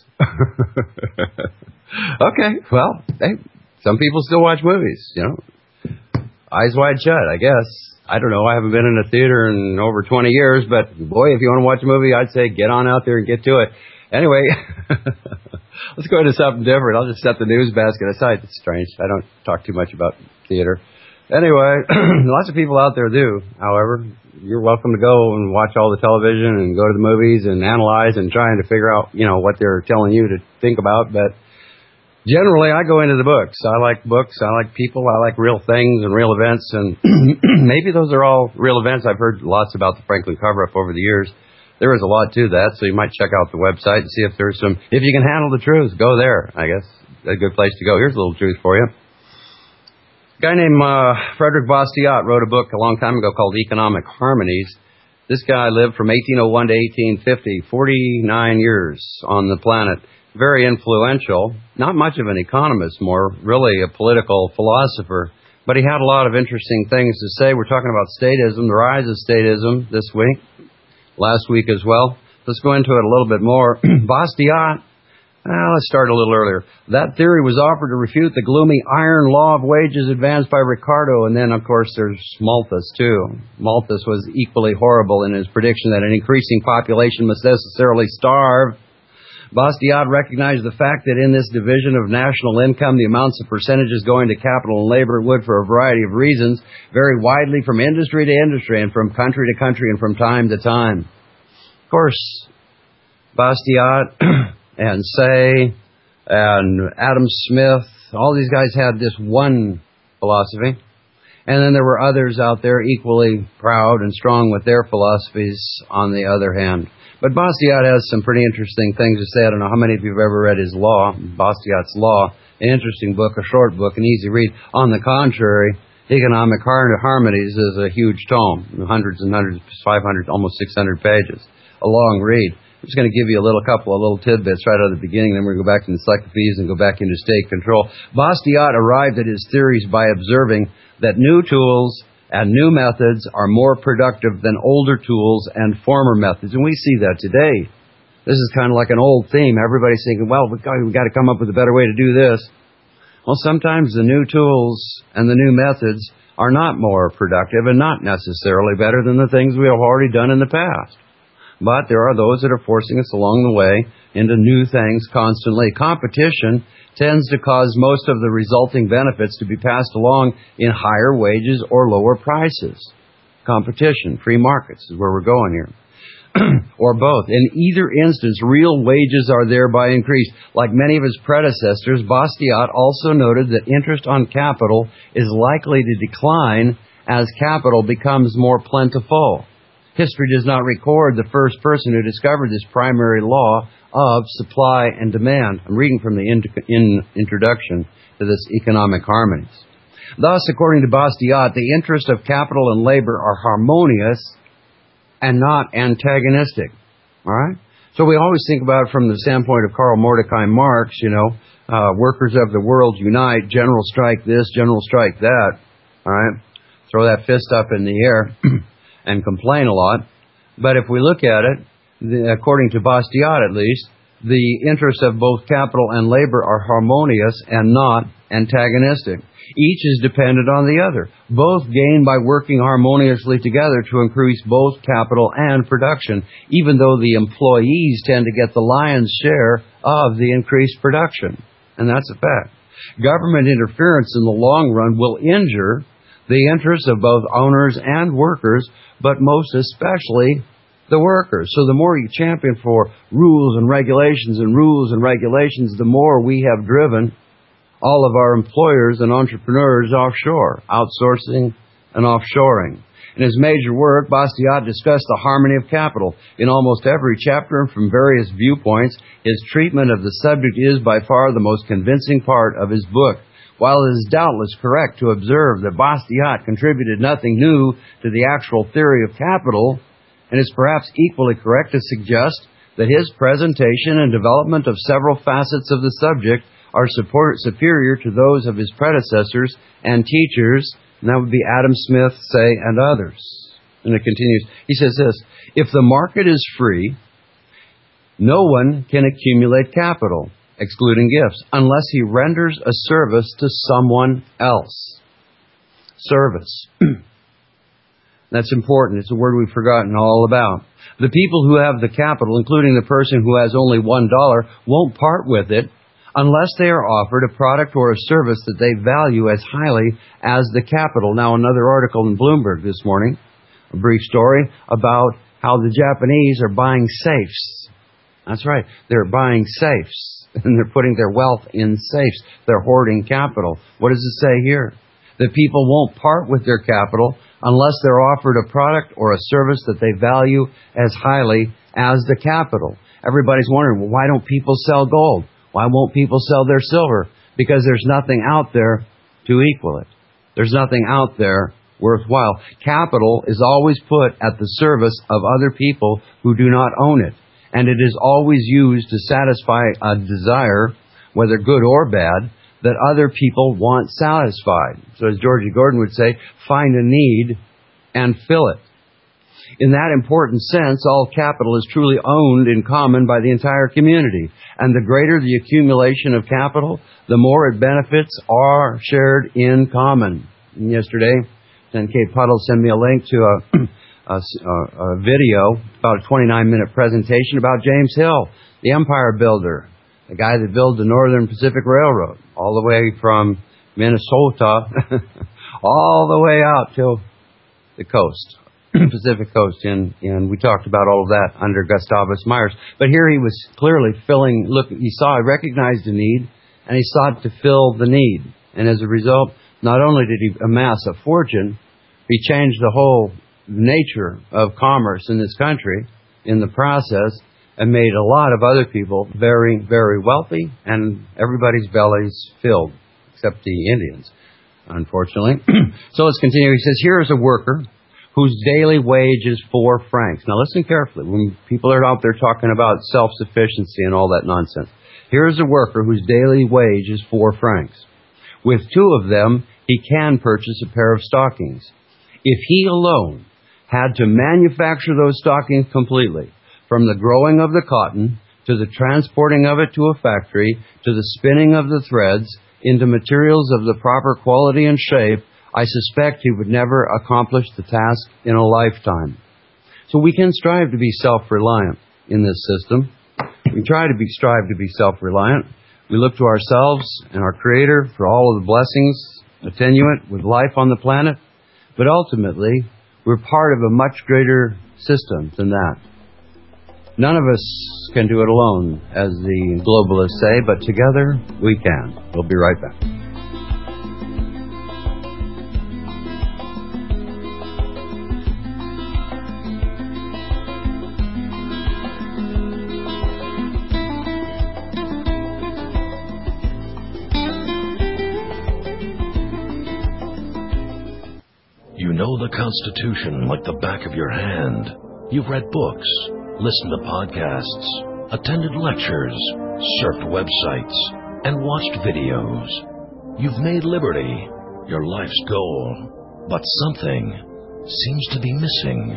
Okay, well, hey, some people still watch movies, you know. Eyes wide shut, I guess. I don't know. I haven't been in a theater in over twenty years, but boy, if you want to watch a movie, I'd say get on out there and get to it. Anyway, let's go into something different. I'll just set the news basket aside. It's strange. I don't talk too much about theater. Anyway, lots of people out there do. However, you're welcome to go and watch all the television and go to the movies and analyze and trying to figure out, you know, what they're telling you to think about. But generally, I go into the books. I like books. I like people. I like real things and real events. And maybe those are all real events. I've heard lots about the Franklin cover-up over the years. There is a lot to that, so you might check out the website and see if there's some... If you can handle the truth, go there, I guess. A good place to go. Here's a little truth for you. A guy named uh, Frederick Bastiat wrote a book a long time ago called Economic Harmonies. This guy lived from eighteen oh one to eighteen fifty, forty-nine years on the planet. Very influential. Not much of an economist, more really a political philosopher. But he had a lot of interesting things to say. We're talking about statism, the rise of statism this week. Last week as well. Let's go into it a little bit more. Bastiat, well, let's start a little earlier. That theory was offered to refute the gloomy iron law of wages advanced by Ricardo, and then, of course, there's Malthus, too. Malthus was equally horrible in his prediction that an increasing population must necessarily starve. Bastiat recognized the fact that in this division of national income, the amounts of percentages going to capital and labor would, for a variety of reasons, vary widely from industry to industry and from country to country and from time to time. Of course, Bastiat and Say and Adam Smith, all these guys had this one philosophy. And then there were others out there equally proud and strong with their philosophies on the other hand. But Bastiat has some pretty interesting things to say. I don't know how many of you have ever read his Law, Bastiat's Law. An interesting book, a short book, an easy read. On the contrary, Economic Harmonies is a huge tome, hundreds and hundreds, five hundred, almost six hundred pages, a long read. I'm just going to give you a little couple of little tidbits right at the beginning, then we're going to go back to encyclopedias and go back into state control. Bastiat arrived at his theories by observing that new tools and new methods are more productive than older tools and former methods. And we see that today. This is kind of like an old theme. Everybody's thinking, well, we've got, we've got to come up with a better way to do this. Well, sometimes the new tools and the new methods are not more productive and not necessarily better than the things we have already done in the past. But there are those that are forcing us along the way into new things constantly. Competition tends to cause most of the resulting benefits to be passed along in higher wages or lower prices. Competition, free markets is where we're going here. Or both. In either instance, real wages are thereby increased. Like many of his predecessors, Bastiat also noted that interest on capital is likely to decline as capital becomes more plentiful. History does not record the first person who discovered this primary law of supply and demand. I'm reading from the in, in introduction to this Economic Harmonies. Thus, according to Bastiat, the interests of capital and labor are harmonious and not antagonistic. All right? So we always think about it from the standpoint of Karl Mordecai Marx, you know, uh, workers of the world unite, general strike this, general strike that. All right? Throw that fist up in the air and complain a lot. But if we look at it, the, according to Bastiat at least, the interests of both capital and labor are harmonious and not antagonistic. Each is dependent on the other. Both gain by working harmoniously together to increase both capital and production, even though the employees tend to get the lion's share of the increased production. And that's a fact. Government interference in the long run will injure the interests of both owners and workers, but most especially the workers. So the more you champion for rules and regulations and rules and regulations, the more we have driven all of our employers and entrepreneurs offshore, outsourcing and offshoring. In his major work, Bastiat discussed the harmony of capital. In almost every chapter and from various viewpoints, his treatment of the subject is by far the most convincing part of his book. While it is doubtless correct to observe that Bastiat contributed nothing new to the actual theory of capital, and it's perhaps equally correct to suggest that his presentation and development of several facets of the subject are support, superior to those of his predecessors and teachers, and that would be Adam Smith, Say, and others. And it continues. He says this, if the market is free, no one can accumulate capital, excluding gifts, unless he renders a service to someone else. Service. That's important. It's a word we've forgotten all about. The people who have the capital, including the person who has only one dollar, won't part with it unless they are offered a product or a service that they value as highly as the capital. Now, another article in Bloomberg this morning, a brief story about how the Japanese are buying safes. That's right. They're buying safes, and they're putting their wealth in safes. They're hoarding capital. What does it say here? That people won't part with their capital unless they're offered a product or a service that they value as highly as the capital. Everybody's wondering, well, why don't people sell gold? Why won't people sell their silver? Because there's nothing out there to equal it. There's nothing out there worthwhile. Capital is always put at the service of other people who do not own it. And it is always used to satisfy a desire, whether good or bad, that other people want satisfied. So as Georgie Gordon would say, find a need and fill it. In that important sense, all capital is truly owned in common by the entire community. And the greater the accumulation of capital, the more it benefits are shared in common. And yesterday, ten K Puddle sent me a link to a, a, a video, about a twenty-nine minute presentation about James Hill, the empire builder, the guy that built the Northern Pacific Railroad, all the way from Minnesota, all the way out to the coast. Pacific Coast, and, and we talked about all of that under Gustavus Myers. But here he was clearly filling, look, he saw, he recognized a need, and he sought to fill the need. And as a result, not only did he amass a fortune, he changed the whole nature of commerce in this country in the process, and made a lot of other people very, very wealthy, and everybody's bellies filled, except the Indians, unfortunately. So let's continue. He says, here is a worker whose daily wage is four francs. Now listen carefully. When people are out there talking about self-sufficiency and all that nonsense. Here is a worker whose daily wage is four francs. With two of them, he can purchase a pair of stockings. If he alone had to manufacture those stockings completely, from the growing of the cotton, to the transporting of it to a factory, to the spinning of the threads, into materials of the proper quality and shape, I suspect he would never accomplish the task in a lifetime. So we can strive to be self-reliant in this system. We try to be strive to be self-reliant. We look to ourselves and our Creator for all of the blessings attenuate with life on the planet. But ultimately, we're part of a much greater system than that. None of us can do it alone, as the globalists say, but together we can. We'll be right back.
You know the Constitution like the back of your hand. You've read books, listened to podcasts, attended lectures, surfed websites, and watched videos. You've made liberty your life's goal, but something seems to be missing.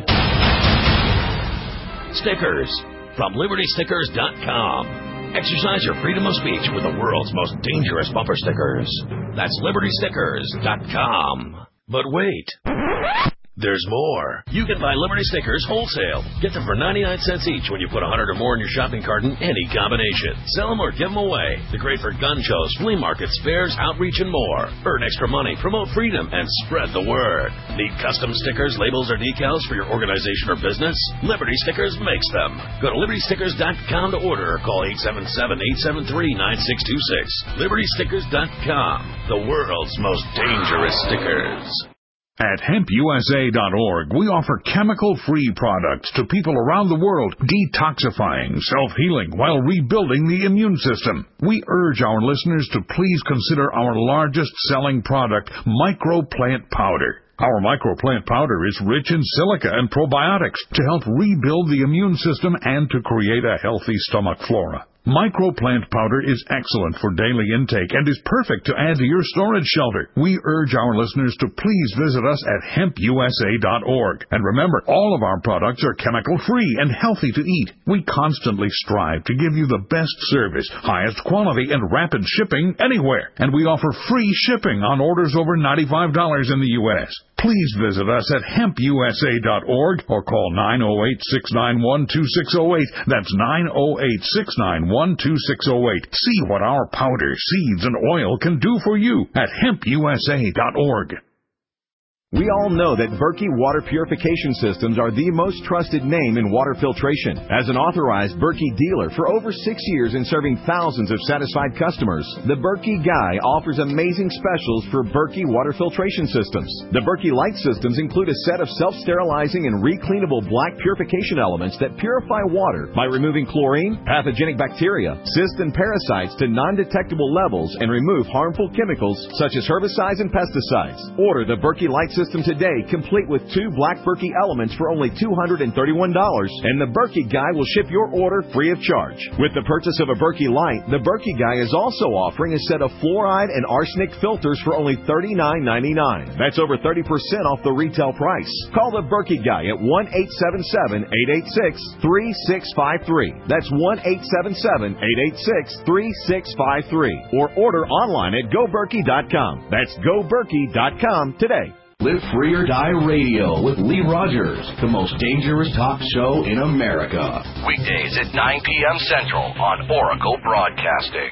Stickers from Liberty Stickers dot com. Exercise your freedom of speech with the world's most dangerous bumper stickers. That's Liberty Stickers dot com. But wait. There's more. You can buy Liberty stickers wholesale. Get them for ninety-nine cents each when you put one hundred or more in your shopping cart in any combination. Sell them or give them away. They're great for gun shows, flea markets, fairs, outreach, and more. Earn extra money, promote freedom, and spread the word. Need custom stickers, labels, or decals for your organization or business? Liberty Stickers makes them. Go to liberty stickers dot com to order or call eight seven seven, eight seven three, nine six two six. liberty stickers dot com, the world's most dangerous stickers.
At hemp U S A dot org, we offer chemical-free products to people around the world, detoxifying, self-healing, while rebuilding the immune system. We urge our listeners to please consider our largest-selling product, Microplant Powder. Our Microplant Powder is rich in silica and probiotics to help rebuild the immune system and to create a healthy stomach flora. Microplant Powder is excellent for daily intake and is perfect to add to your storage shelter. We urge our listeners to please visit us at hemp U S A dot org. And remember, all of our products are chemical-free and healthy to eat. We constantly strive to give you the best service, highest quality, and rapid shipping anywhere. And we offer free shipping on orders over ninety-five dollars in the U S Please visit us at hemp U S A dot org or call nine oh eight, six nine one, two six oh eight. That's nine oh eight, six nine one, two six oh eight. See what our powder, seeds, and oil can do for you at hemp U S A dot org.
We all know that Berkey Water Purification Systems are the most trusted name in water filtration. As an authorized Berkey dealer for over six years and serving thousands of satisfied customers, the Berkey Guy offers amazing specials for Berkey Water Filtration Systems. The Berkey Light Systems include a set of self-sterilizing and recleanable black purification elements that purify water by removing chlorine, pathogenic bacteria, cysts, and parasites to non-detectable levels and remove harmful chemicals such as herbicides and pesticides. Order the Berkey Light System today, complete with two black Berkey elements for only two hundred thirty-one dollars, and the Berkey Guy will ship your order free of charge. With the purchase of a Berkey Light, the Berkey Guy is also offering a set of fluoride and arsenic filters for only thirty-nine ninety-nine. That's over thirty percent off the retail price. Call the Berkey Guy at one eight seven seven, eight eight six, three six five three. That's one eight seven seven, eight eight six, three six five three. Or order online at go berkey dot com. That's go berkey dot com today.
Live Free or Die Radio with Lee Rogers, the most dangerous talk show in America. Weekdays at nine p.m. Central on Oracle Broadcasting.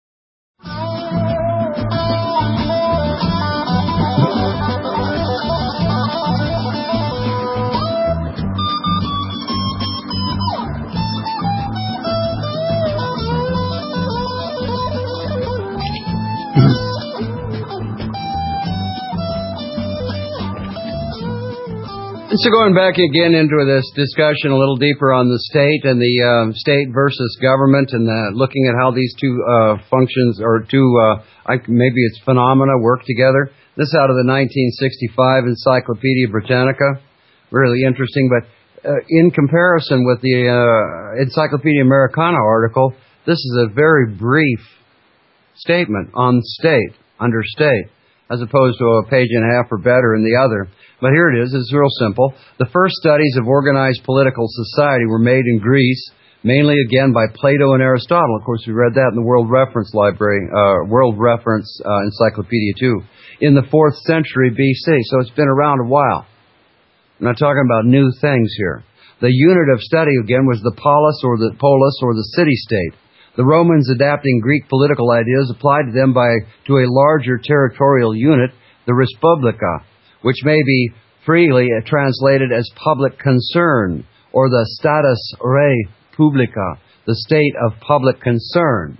So going back again into this discussion a little deeper on the state and the uh, state versus government and uh, looking at how these two uh, functions or two, uh, I, maybe it's phenomena work together. This out of the nineteen sixty-five Encyclopedia Britannica. Really interesting, but uh, in comparison with the uh, Encyclopedia Americana article, this is a very brief statement on state, under state, as opposed to a page and a half or better in the other. But here it is. It's real simple. The first studies of organized political society were made in Greece, mainly again by Plato and Aristotle. Of course, we read that in the World Reference Library, uh, World Reference uh, Encyclopedia too, in the fourth century B C. So it's been around a while. I'm not talking about new things here. The unit of study again was the polis or the polis or the city-state. The Romans adapting Greek political ideas applied to them by to a larger territorial unit, the Respublica, which may be freely translated as public concern, or the status re publica, the state of public concern.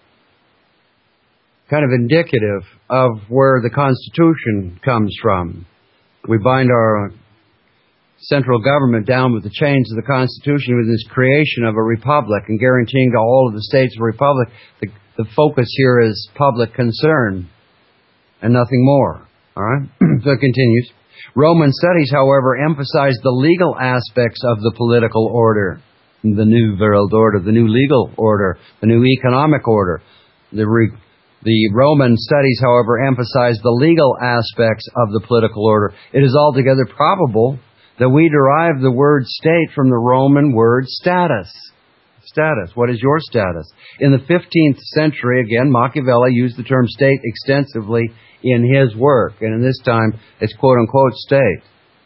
Kind of indicative of where the Constitution comes from. We bind our central government down with the chains of the Constitution with this creation of a republic and guaranteeing to all of the states of a republic. The, the focus here is public concern and nothing more. All right? So it continues. Roman studies, however, emphasize the legal aspects of the political order, the new world order, the new legal order, the new economic order. The, re, the Roman studies, however, emphasize the legal aspects of the political order. It is altogether probable that we derive the word state from the Roman word status. Status. What is your status? In the fifteenth century, again, Machiavelli used the term state extensively in his work, and in this time, it's quote-unquote state.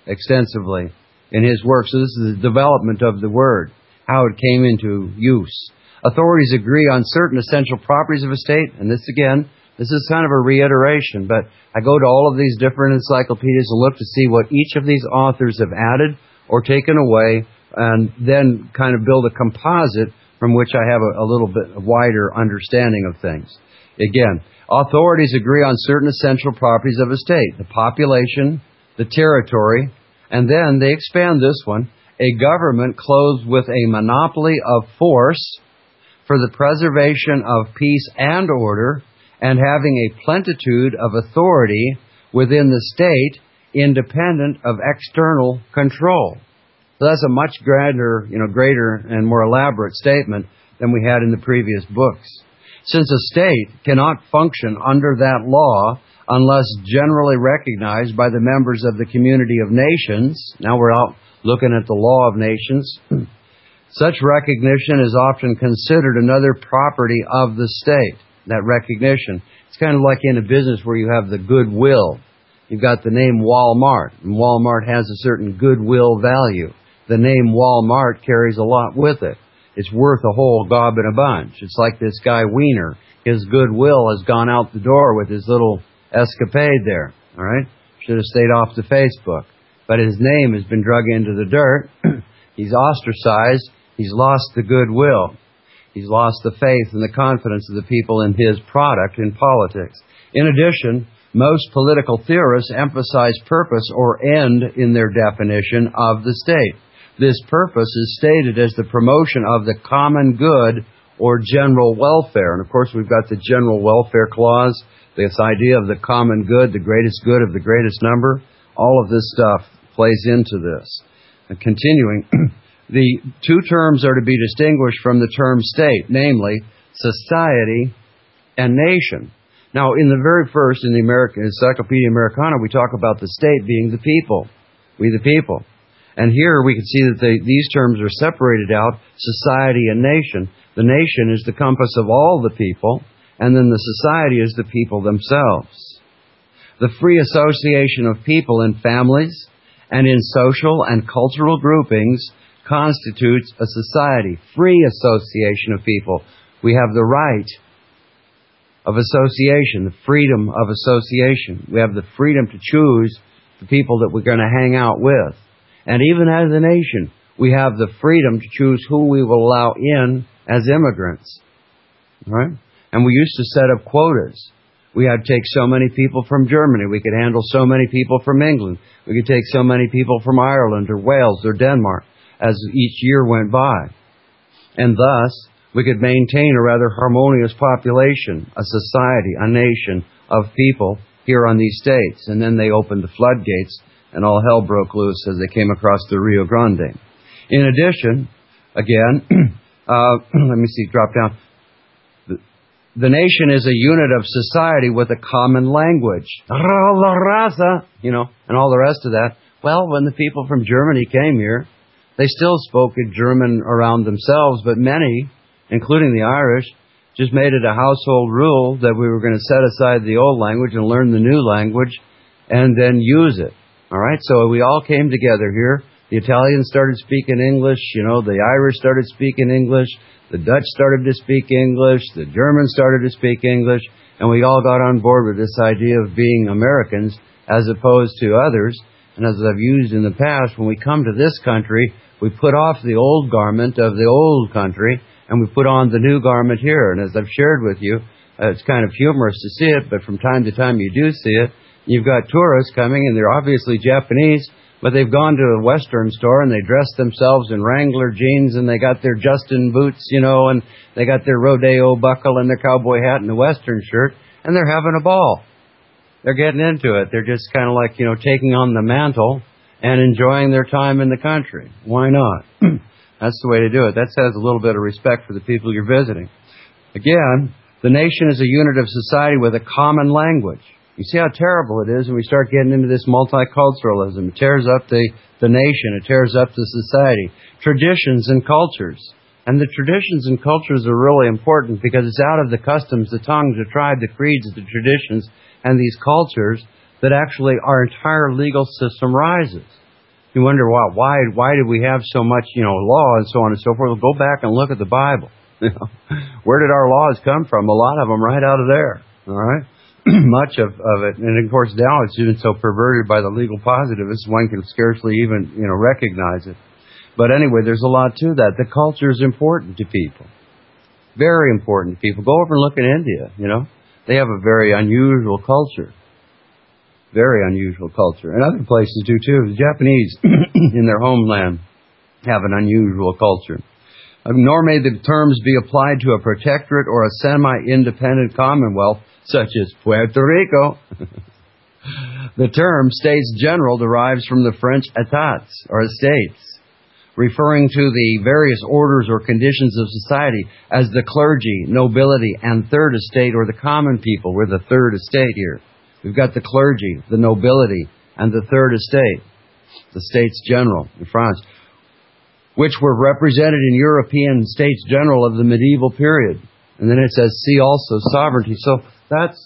extensively in his work. So this is the development of the word, how it came into use. Authorities agree on certain essential properties of a state, and this again, this is kind of a reiteration, but I go to all of these different encyclopedias and look to see what each of these authors have added or taken away, and then kind of build a composite from which I have a, a little bit wider understanding of things. Again, authorities agree on certain essential properties of a state, the population, the territory, and then they expand this one, a government clothed with a monopoly of force for the preservation of peace and order, and having a plenitude of authority within the state independent of external control. So that's a much grander, you know, greater and more elaborate statement than we had in the previous books. Since a state cannot function under that law unless generally recognized by the members of the community of nations, now we're out looking at the law of nations, such recognition is often considered another property of the state. That recognition. It's kind of like in a business where you have the goodwill. You've got the name Walmart, and Walmart has a certain goodwill value. The name Walmart carries a lot with it. It's worth a whole gob and a bunch. It's like this guy Wiener. His goodwill has gone out the door with his little escapade there. All right? Should have stayed off the Facebook. But his name has been drug into the dirt. He's ostracized. He's lost the goodwill. He's lost the faith and the confidence of the people in his product in politics. In addition, most political theorists emphasize purpose or end in their definition of the state. This purpose is stated as the promotion of the common good or general welfare. And of course, we've got the general welfare clause, this idea of the common good, the greatest good of the greatest number. All of this stuff plays into this. And continuing, the two terms are to be distinguished from the term state, namely society and nation. Now, in the very first, in the American Encyclopedia Americana, we talk about the state being the people, we the people. And here we can see that they, these terms are separated out, society and nation. The nation is the compass of all the people, and then the society is the people themselves. The free association of people in families and in social and cultural groupings constitutes a society. Free association of people. We have the right of association, the freedom of association. We have the freedom to choose the people that we're going to hang out with. And even as a nation, we have the freedom to choose who we will allow in as immigrants. Right? And we used to set up quotas. We had to take so many people from Germany. We could handle so many people from England. We could take so many people from Ireland or Wales or Denmark as each year went by. And thus, we could maintain a rather harmonious population, a society, a nation of people here on these states. And then they opened the floodgates and all hell broke loose as they came across the Rio Grande. In addition, again, uh, let me see, drop down. The, the nation is a unit of society with a common language. You know, and all the rest of that. Well, when the people from Germany came here, they still spoke in German around themselves, but many, including the Irish, just made it a household rule that we were going to set aside the old language and learn the new language and then use it. All right, so we all came together here. The Italians started speaking English, you know, the Irish started speaking English, the Dutch started to speak English, the Germans started to speak English, and we all got on board with this idea of being Americans as opposed to others. And as I've used in the past, when we come to this country, we put off the old garment of the old country, and we put on the new garment here. And as I've shared with you, uh, it's kind of humorous to see it, but from time to time you do see it. You've got tourists coming, and they're obviously Japanese, but they've gone to a Western store, and they dress themselves in Wrangler jeans, and they got their Justin boots, you know, and they got their rodeo buckle and their cowboy hat and the Western shirt, and they're having a ball. They're getting into it. They're just kind of like, you know, taking on the mantle and enjoying their time in the country. Why not? That's the way to do it. That says a little bit of respect for the people you're visiting. Again, the nation is a unit of society with a common language. You see how terrible it is when we start getting into this multiculturalism. It tears up the, the nation. It tears up the society. Traditions and cultures. And the traditions and cultures are really important because it's out of the customs, the tongues, the tribe, the creeds, the traditions, and these cultures that actually our entire legal system rises. You wonder why, why, why did we have so much, you know, law and so on and so forth? Well, go back and look at the Bible. You know, where did our laws come from? A lot of them right out of there. All right, much of, of it, and of course now it's even so perverted by the legal positivists, one can scarcely even, you know, recognize it. But anyway, there's a lot to that. The culture is important to people, very important to people. Go over and look at India. You know, they have a very unusual culture, very unusual culture, and other places do too. The Japanese in their homeland have an unusual culture. Nor may the terms be applied to a protectorate or a semi-independent commonwealth, such as Puerto Rico. The term States General derives from the French états, or estates, referring to the various orders or conditions of society as the clergy, nobility, and third estate, or the common people. We're the third estate here. We've got the clergy, the nobility, and the third estate, the States General in France, which were represented in European States General of the medieval period. And then it says, see also sovereignty. So that's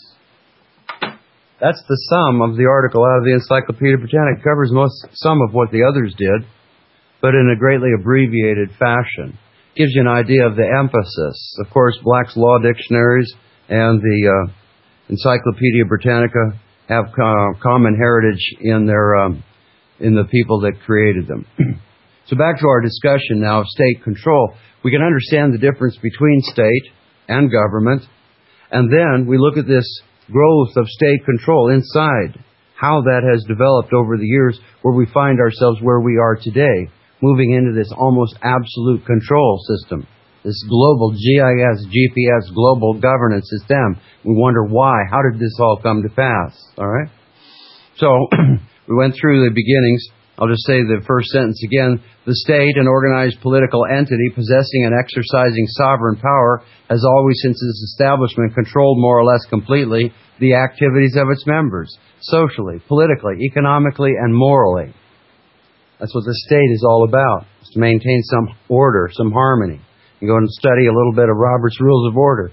that's the sum of the article out of the Encyclopedia Britannica. It covers most, some of what the others did, but in a greatly abbreviated fashion. Gives you an idea of the emphasis. Of course, Black's Law Dictionaries and the uh, Encyclopedia Britannica have uh, common heritage in their um, in the people that created them. So back to our discussion now of state control. We can understand the difference between state and government, and then we look at this growth of state control inside, how that has developed over the years, where we find ourselves where we are today, moving into this almost absolute control system, this global G I S, G P S, global governance system. We wonder why. How did this all come to pass? All right? So we went through the beginnings. I'll just say the first sentence again. The state, an organized political entity possessing and exercising sovereign power, has always since its establishment controlled more or less completely the activities of its members, socially, politically, economically, and morally. That's what the state is all about, is to maintain some order, some harmony. You go and study a little bit of Robert's Rules of Order.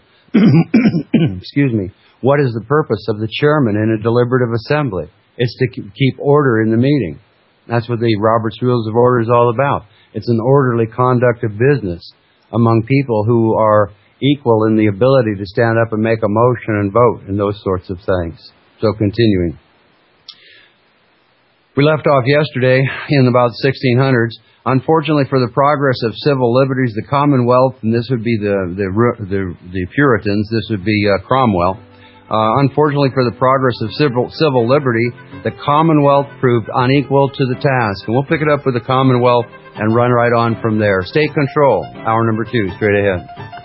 Excuse me. What is the purpose of the chairman in a deliberative assembly? It's to keep order in the meeting. That's what the Robert's Rules of Order is all about. It's an orderly conduct of business among people who are equal in the ability to stand up and make a motion and vote and those sorts of things. So continuing. We left off yesterday in about the sixteen hundreds. Unfortunately for the progress of civil liberties, the Commonwealth, and this would be the the the, the Puritans, this would be uh, Cromwell. Uh, unfortunately for the progress of civil, civil liberty, the Commonwealth proved unequal to the task. And we'll pick it up with the Commonwealth and run right on from there. State control, hour number two, straight ahead.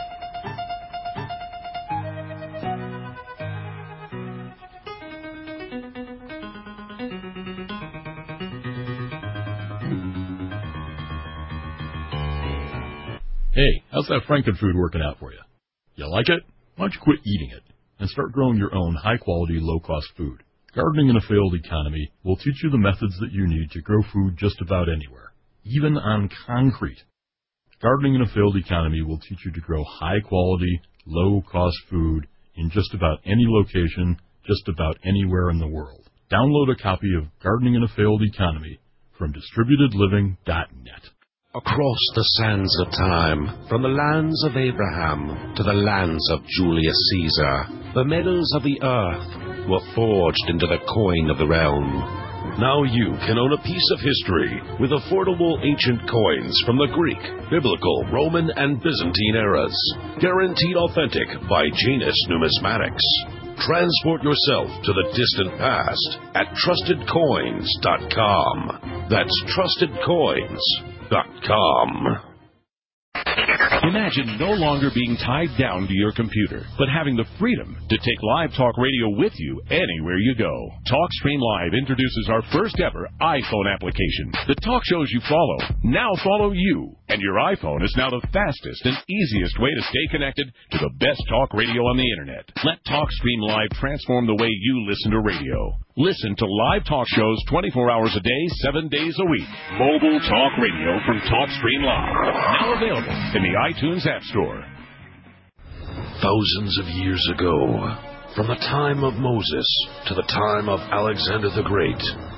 Hey, how's that Frankenfood working out for you? You like it? Why don't you quit eating it and start growing your own high-quality, low-cost food? Gardening in a Failed Economy will teach you the methods that you need to grow food just about anywhere, even on concrete. Gardening in a Failed Economy will teach you to grow high-quality, low-cost food in just about any location, just about anywhere in the world. Download a copy of Gardening in a Failed Economy from distributed living dot net.
Across the sands of time, from the lands of Abraham to the lands of Julius Caesar, the metals of the earth were forged into the coin of the realm. Now you can own a piece of history with affordable ancient coins from the Greek, Biblical, Roman, and Byzantine eras. Guaranteed authentic by Janus Numismatics. Transport yourself to the distant past at trusted coins dot com. That's trusted coins dot com. Imagine no longer being tied down to your computer, but having the freedom to take Live Talk Radio with you anywhere you go. TalkStream Live introduces our first ever iPhone application. The talk shows you follow now follow you, and your iPhone is now the fastest and easiest way to stay connected to the best talk radio on the internet. Let TalkStream Live transform the way you listen to radio. Listen to live talk shows twenty-four hours a day, seven days a week. Mobile talk radio from TalkStream Live. Now available in the iTunes App Store.
Thousands of years ago, from the time of Moses to the time of Alexander the Great,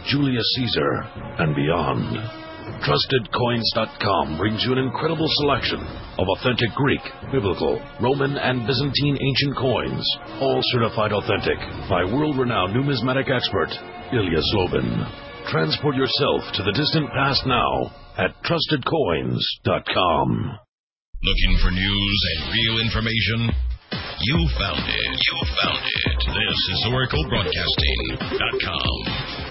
Julius Caesar and beyond. Trusted Coins dot com brings you an incredible selection of authentic Greek, Biblical, Roman, and Byzantine ancient coins, all certified authentic by world-renowned numismatic expert Ilya Zlobin. Transport yourself to the distant past now at Trusted Coins dot com.
Looking for news and real information? You found it. You found it. This is Oracle Broadcasting dot com.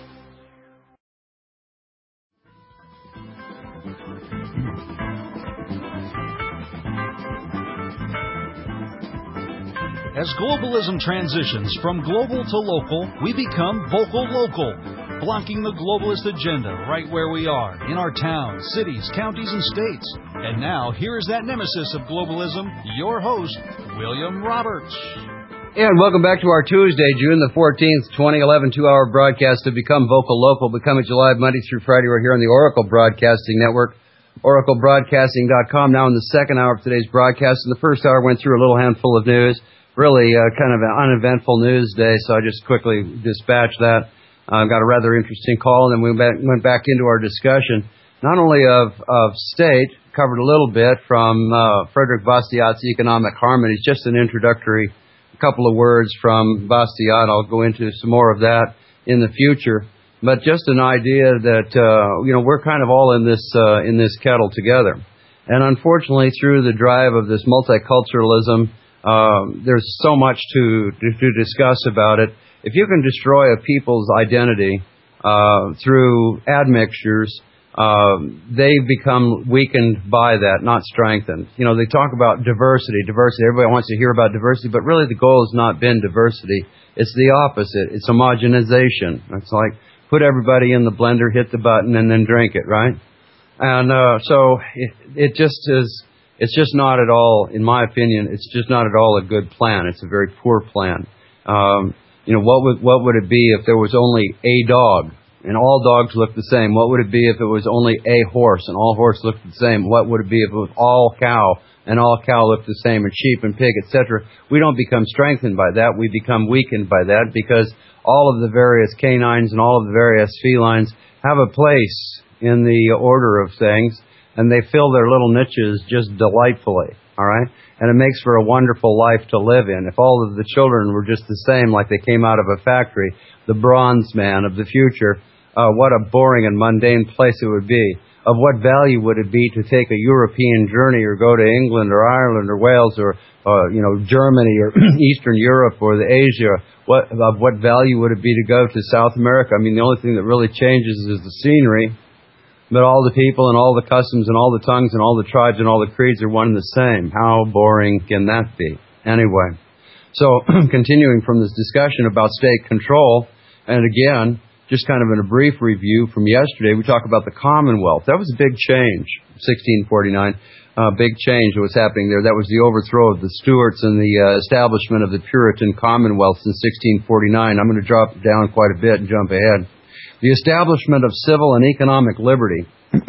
As globalism transitions from global to local, we become vocal local, blocking the globalist agenda right where we are, in our towns, cities, counties, and states. And now, here is that nemesis of globalism, your host, William Roberts.
And welcome back to our Tuesday, June the fourteenth, twenty eleven, two-hour broadcast to Become Vocal Local. Become it July, Monday through Friday. We're here on the Oracle Broadcasting Network, Oracle Broadcasting dot com. Now in the second hour of today's broadcast. In the first hour, went through a little handful of news. Really uh, kind of an uneventful news day, so I just quickly dispatched that. I uh, got a rather interesting call, and then we went back into our discussion, not only of, of state, covered a little bit from uh, Frederick Bastiat's Economic Harmonies, just an introductory couple of words from Bastiat. I'll go into some more of that in the future, but just an idea that, uh, you know, we're kind of all in this, uh, in this kettle together. And unfortunately, through the drive of this multiculturalism, Uh, there's so much to, to to discuss about it. If you can destroy a people's identity uh, through admixtures, uh, they become weakened by that, not strengthened. You know, they talk about diversity, diversity. Everybody wants to hear about diversity, but really the goal has not been diversity. It's the opposite. It's homogenization. It's like put everybody in the blender, hit the button, and then drink it, right? And uh, so it, it just is... It's just not at all, in my opinion, it's just not at all a good plan. It's a very poor plan. Um, you know, what would what would it be if there was only a dog and all dogs looked the same? What would it be if it was only a horse and all horses looked the same? What would it be if it was all cow and all cow looked the same, and sheep and pig, et cetera? We don't become strengthened by that. We become weakened by that because all of the various canines and all of the various felines have a place in the order of things, and they fill their little niches just delightfully, all right? And it makes for a wonderful life to live in. If all of the children were just the same, like they came out of a factory, the bronze man of the future, uh, what a boring and mundane place it would be. Of what value would it be to take a European journey or go to England or Ireland or Wales or, uh, you know, Germany or Eastern Europe or the Asia? What, of what value would it be to go to South America? I mean, the only thing that really changes is the scenery. But all the people and all the customs and all the tongues and all the tribes and all the creeds are one and the same. How boring can that be? Anyway, so continuing from this discussion about state control, and again, just kind of in a brief review from yesterday, we talk about the Commonwealth. That was a big change, sixteen forty-nine, uh, big change that was happening there. That was the overthrow of the Stuarts and the uh, establishment of the Puritan Commonwealth in sixteen forty-nine. I'm going to drop down quite a bit and jump ahead. The establishment of civil and economic liberty.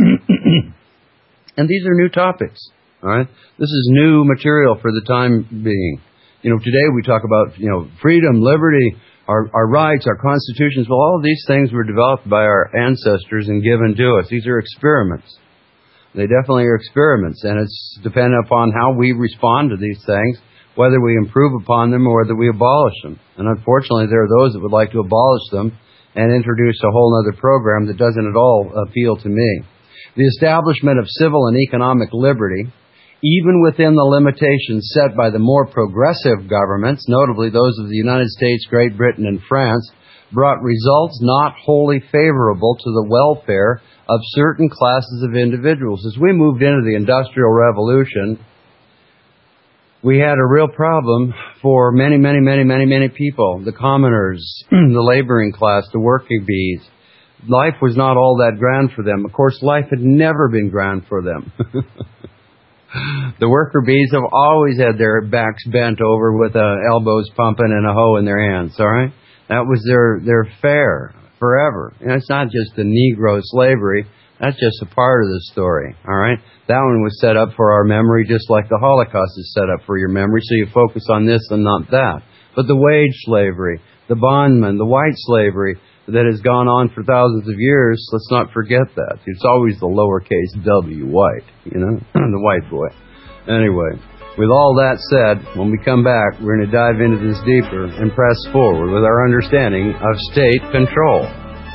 And these are new topics, all right? This is new material for the time being. You know, today we talk about, you know, freedom, liberty, our, our rights, our constitutions. Well, all of these things were developed by our ancestors and given to us. These are experiments. They definitely are experiments, and it's dependent upon how we respond to these things, whether we improve upon them or whether we abolish them. And unfortunately, there are those that would like to abolish them and introduce a whole other program that doesn't at all appeal to me. The establishment of civil and economic liberty, even within the limitations set by the more progressive governments, notably those of the United States, Great Britain, and France, brought results not wholly favorable to the welfare of certain classes of individuals. As we moved into the Industrial Revolution, we had a real problem for many, many, many, many, many people. The commoners, the laboring class, the working bees. Life was not all that grand for them. Of course, life had never been grand for them. The worker bees have always had their backs bent over with uh, elbows pumping and a hoe in their hands, all right? That was their, their fare forever. And it's not just the Negro slavery. That's just a part of the story, all right? That one was set up for our memory just like the Holocaust is set up for your memory, so you focus on this and not that. But the wage slavery, the bondman, the white slavery, that has gone on for thousands of years. Let's not forget that. It's always the lowercase w, white, you know, the white boy. Anyway, with all that said, when we come back, we're going to dive into this deeper and press forward with our understanding of state control.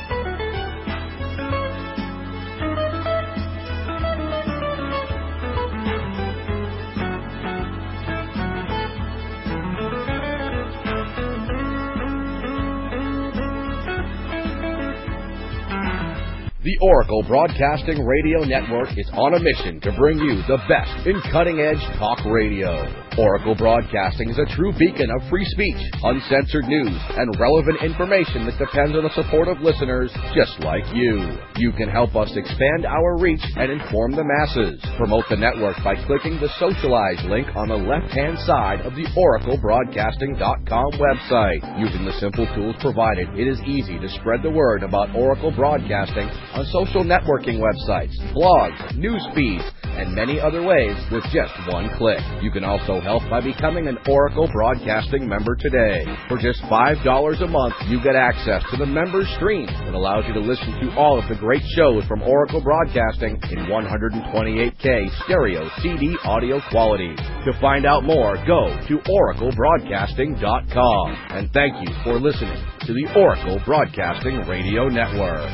The Oracle Broadcasting Radio Network is on a mission to bring you the best in cutting-edge talk radio. Oracle Broadcasting is a true beacon of free speech, uncensored news, and relevant information that depends on the support of listeners just like you. You can help us expand our reach and inform the masses. Promote the network by clicking the Socialize link on the left-hand side of the oracle broadcasting dot com website. Using the simple tools provided, it is easy to spread the word about Oracle Broadcasting on social networking websites, blogs, news feeds, and many other ways with just one click. You can also help by becoming an Oracle Broadcasting member today. For just five dollars a month, you get access to the member stream that allows you to listen to all of the great shows from Oracle Broadcasting in one twenty-eight K stereo C D audio quality. To find out more, go to oracle broadcasting dot com. And thank you for listening to the Oracle Broadcasting Radio Network.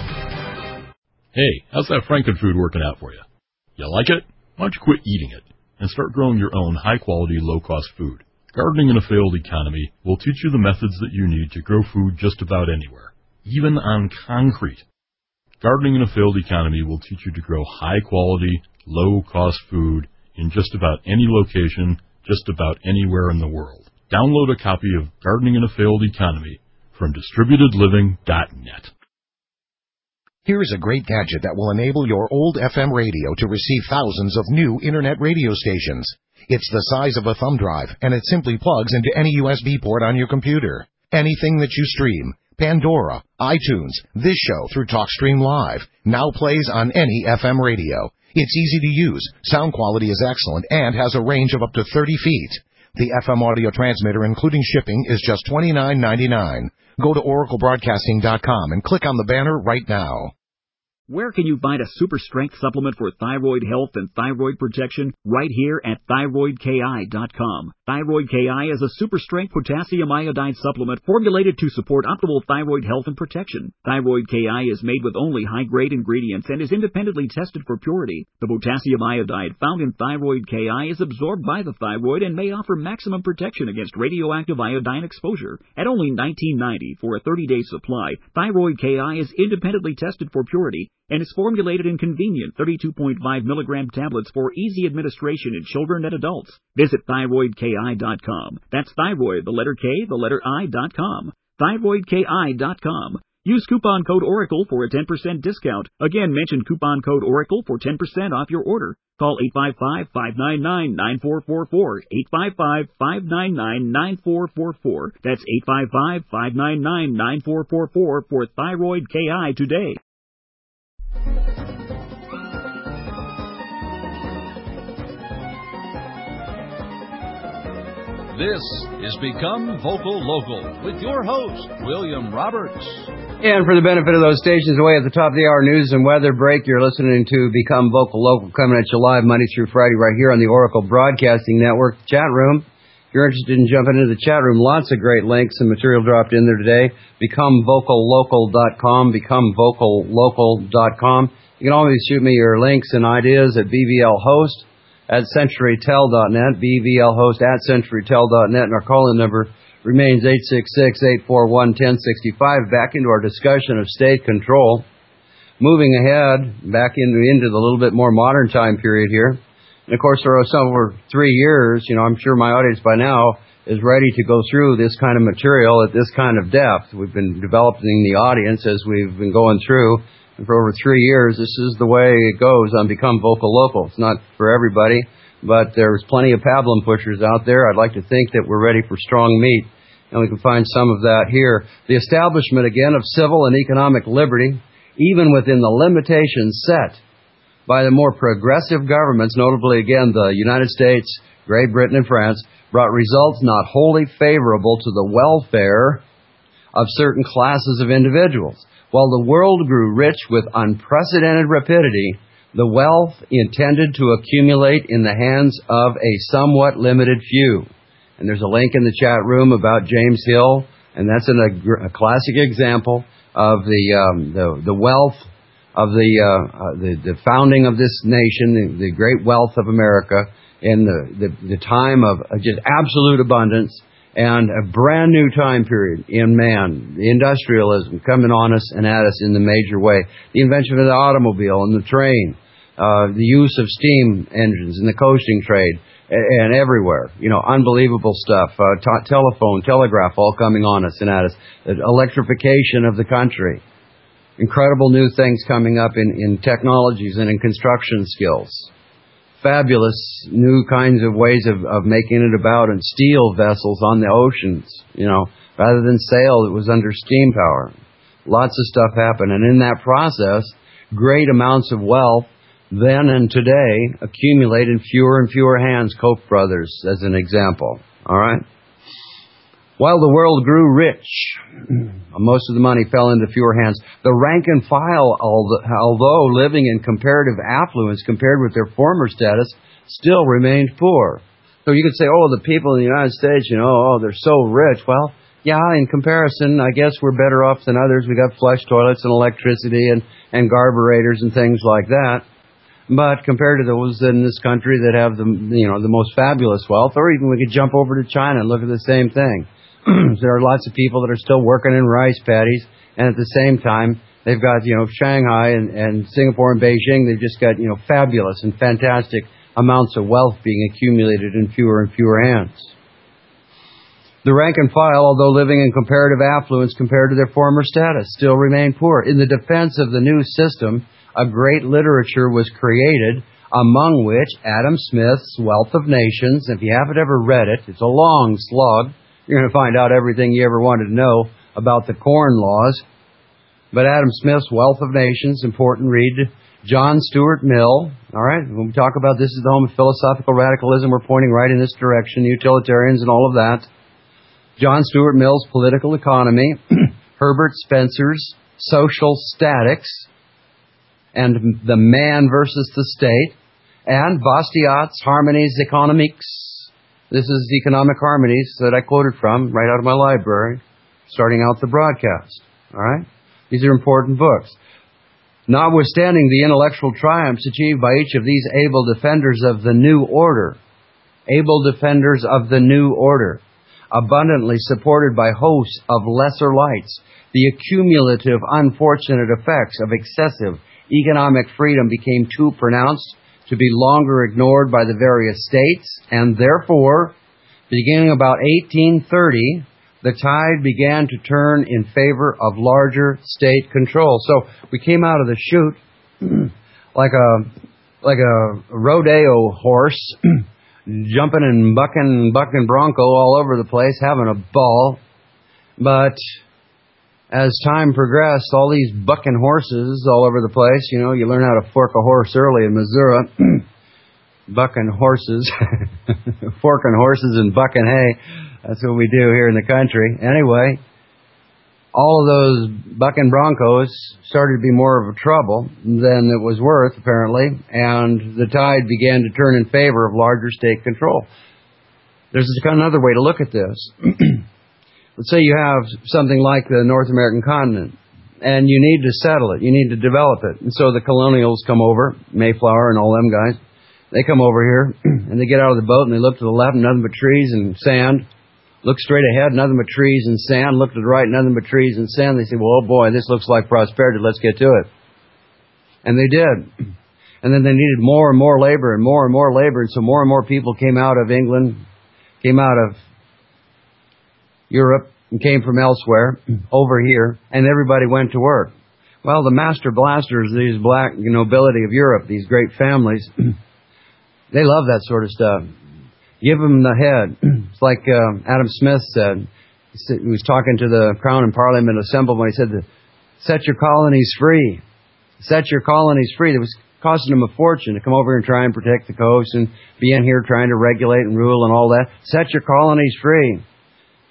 Hey, how's that Frankenfood working out for you? You like it? Why don't you quit eating it and start growing your own high-quality, low-cost food? Gardening in a failed economy will teach you the methods that you need to grow food just about anywhere, even on concrete. Gardening in a failed economy will teach you to grow high-quality, low-cost food in just about any location, just about anywhere in the world. Download a copy of Gardening in a Failed Economy from distributed living dot net.
Here's a great gadget that will enable your old F M radio to receive thousands of new Internet radio stations. It's the size of a thumb drive, and it simply plugs into any U S B port on your computer. Anything that you stream, Pandora, iTunes, this show through TalkStream Live, now plays on any F M radio. It's easy to use, sound quality is excellent, and has a range of up to thirty feet. The F M audio transmitter, including shipping, is just twenty-nine ninety-nine. Go to oracle broadcasting dot com and click on the banner right now.
Where can you find a super strength supplement for thyroid health and thyroid protection? Right here at thyroid K I dot com. Thyroid K I is a super strength potassium iodide supplement formulated to support optimal thyroid health and protection. Thyroid K I is made with only high-grade ingredients and is independently tested for purity. The potassium iodide found in Thyroid K I is absorbed by the thyroid and may offer maximum protection against radioactive iodine exposure. At only nineteen ninety dollars for a thirty-day supply, Thyroid K I is independently tested for purity and is formulated in convenient thirty-two point five milligram tablets for easy administration in children and adults. Visit thyroid K I dot com. That's thyroid, the letter K, the letter I dot com. thyroid K I dot com. Use coupon code ORACLE for a ten percent discount. Again, mention coupon code ORACLE for ten percent off your order. Call eight five five, five nine nine, nine four four four, eight five five, five nine nine, nine four four four. That's eight five five, five nine nine, nine four four four for Thyroid K I today.
This is Become Vocal Local with your host, William Roberts.
And for the benefit of those stations away at the top of the hour news and weather break, you're listening to Become Vocal Local coming at you live Monday through Friday right here on the Oracle Broadcasting Network chat room. If you're interested in jumping into the chat room, lots of great links and material dropped in there today. become vocal local dot com, become vocal local dot com. You can always shoot me your links and ideas at B V L host at century tel dot net, B V L host at century tel dot net, and our call-in number remains eight six six, eight four one, one zero six five. Back into our discussion of state control. Moving ahead, back into, into the little bit more modern time period here. And of course, there are some over three years, you know, I'm sure my audience by now is ready to go through this kind of material at this kind of depth. We've been developing the audience as we've been going through. And for over three years, this is the way it goes on Become Vocal Local. It's not for everybody, but there's plenty of pablum pushers out there. I'd like to think that we're ready for strong meat, and we can find some of that here. The establishment, again, of civil and economic liberty, even within the limitations set by the more progressive governments, notably, again, the United States, Great Britain, and France, brought results not wholly favorable to the welfare of certain classes of individuals. While the world grew rich with unprecedented rapidity, the wealth intended to accumulate in the hands of a somewhat limited few. And there's a link in the chat room about James Hill, and that's an, a, a classic example of the um, the, the wealth of the, uh, uh, the the founding of this nation, the, the great wealth of America, in the, the, the time of just absolute abundance and a brand new time period in man, the industrialism coming on us and at us in the major way, the invention of the automobile and the train, uh, the use of steam engines in the coasting trade, and everywhere, you know, unbelievable stuff. Uh, t- telephone, telegraph, all coming on us and at us. Electrification of the country. Incredible new things coming up in, in technologies and in construction skills. Fabulous new kinds of ways of, of making it about, and steel vessels on the oceans, you know, rather than sail, it was under steam power. Lots of stuff happened. And in that process, great amounts of wealth then and today accumulate in fewer and fewer hands. Koch brothers, as an example. All right? While the world grew rich, most of the money fell into fewer hands. The rank and file, although living in comparative affluence compared with their former status, still remained poor. So you could say, oh, the people in the United States, you know, oh, they're so rich. Well, yeah, in comparison, I guess we're better off than others. We got flush toilets and electricity and, and carburetors and things like that. But compared to those in this country that have the, you know, the most fabulous wealth, or even we could jump over to China and look at the same thing. There are lots of people that are still working in rice paddies, and at the same time, they've got, you know, Shanghai and, and Singapore and Beijing, they've just got, you know, fabulous and fantastic amounts of wealth being accumulated in fewer and fewer hands. The rank and file, although living in comparative affluence compared to their former status, still remain poor. In the defense of the new system, a great literature was created, among which Adam Smith's Wealth of Nations. If you haven't ever read it, it's a long slog. You're going to find out everything you ever wanted to know about the corn laws. But Adam Smith's Wealth of Nations, important read. John Stuart Mill, all right, when we talk about this is the home of philosophical radicalism, we're pointing right in this direction, utilitarians and all of that. John Stuart Mill's Political Economy, Herbert Spencer's Social Statics, and the Man versus the State, and Bastiat's Harmonies Economiques. This is Economic Harmonies that I quoted from right out of my library, starting out the broadcast. All right? These are important books. Notwithstanding the intellectual triumphs achieved by each of these able defenders of the new order, able defenders of the new order, abundantly supported by hosts of lesser lights, the accumulative unfortunate effects of excessive economic freedom became too pronounced to be longer ignored by the various states, and therefore, beginning about eighteen thirty, the tide began to turn in favor of larger state control. So we came out of the chute like a like a rodeo horse, jumping and bucking, bucking bronco all over the place, having a ball. But as time progressed, all these bucking horses all over the place, you know, you learn how to fork a horse early in Missouri. Bucking horses, forking horses and bucking hay. That's what we do here in the country. Anyway, all of those bucking broncos started to be more of a trouble than it was worth, apparently, and the tide began to turn in favor of larger state control. There's another way to look at this. Let's say you have something like the North American continent, and you need to settle it. You need to develop it. And so the colonials come over, Mayflower and all them guys. They come over here, and they get out of the boat, and they look to the left, nothing but trees and sand. Look straight ahead, nothing but trees and sand. Look to the right, nothing but trees and sand. They say, well, oh boy, this looks like prosperity. Let's get to it. And they did. And then they needed more and more labor and more and more labor. And so more and more people came out of England, came out of Europe, and came from elsewhere over here, and everybody went to work. Well, the master blasters, these black nobility of Europe, these great families, they love that sort of stuff. Give them the head. It's like uh, Adam Smith said. He was talking to the Crown and Parliament assembled when he said, set your colonies free. Set your colonies free. It was costing them a fortune to come over and try and protect the coast and be in here trying to regulate and rule and all that. Set your colonies free.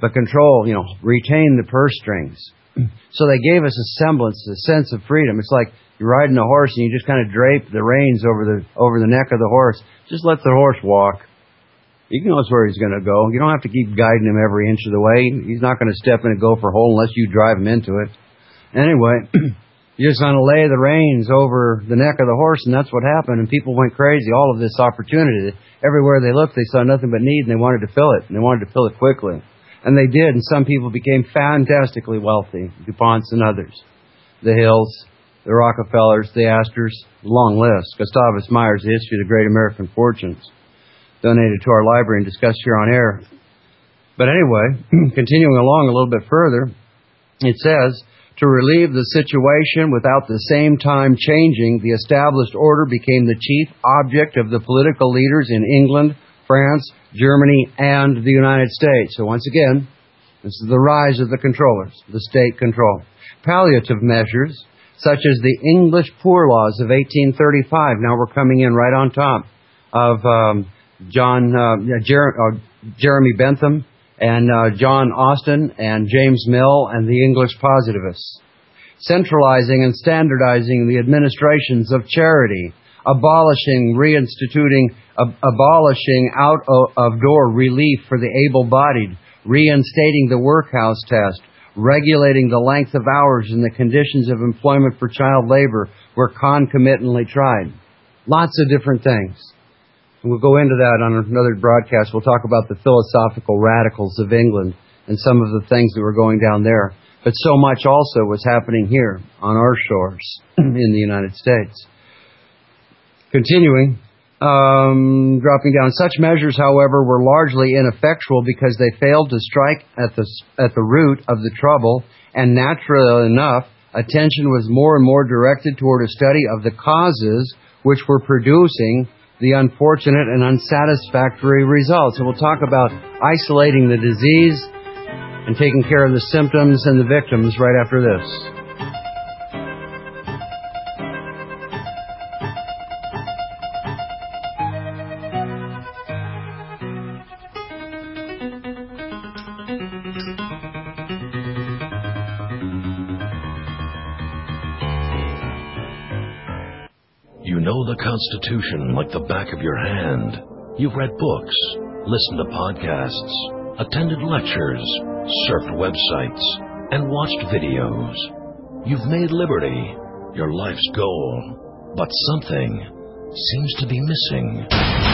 but control, you know, retain the purse strings. So they gave us a semblance, a sense of freedom. It's like you're riding a horse and you just kind of drape the reins over the over the neck of the horse. Just let the horse walk. He knows where he's going to go. You don't have to keep guiding him every inch of the way. He's not going to step in a gopher hole unless you drive him into it. Anyway, you're just going to lay the reins over the neck of the horse, and that's what happened. And people went crazy. All of this opportunity. Everywhere they looked, they saw nothing but need, and they wanted to fill it, and they wanted to fill it quickly. And they did, and some people became fantastically wealthy, DuPonts and others. The Hills, the Rockefellers, the Astors, long list. Gustavus Myers, The History of the Great American Fortunes, donated to our library and discussed here on air. But anyway, continuing along a little bit further, it says, to relieve the situation without the same time changing, the established order became the chief object of the political leaders in England, France, Germany, and the United States. So once again, this is the rise of the controllers, the state control. Palliative measures, such as the English Poor Laws of eighteen thirty-five, now we're coming in right on top of um, John uh, Jer- uh, Jeremy Bentham and uh, John Austin and James Mill and the English positivists. Centralizing and standardizing the administrations of charity, abolishing, reinstituting, ab- abolishing out-of-door relief for the able-bodied, reinstating the workhouse test, regulating the length of hours and the conditions of employment for child labor were concomitantly tried. Lots of different things. And we'll go into that on another broadcast. We'll talk about the philosophical radicals of England and some of the things that were going down there. But so much also was happening here on our shores in the United States. Continuing, um, dropping down. Such measures, however, were largely ineffectual because they failed to strike at the at the root of the trouble, and naturally enough, attention was more and more directed toward a study of the causes which were producing the unfortunate and unsatisfactory results. And we'll talk about isolating the disease and taking care of the symptoms and the victims right after this.
You know the Constitution like the back of your hand. You've read books, listened to podcasts, attended lectures, surfed websites, and watched videos. You've made liberty your life's goal, but something seems to be missing.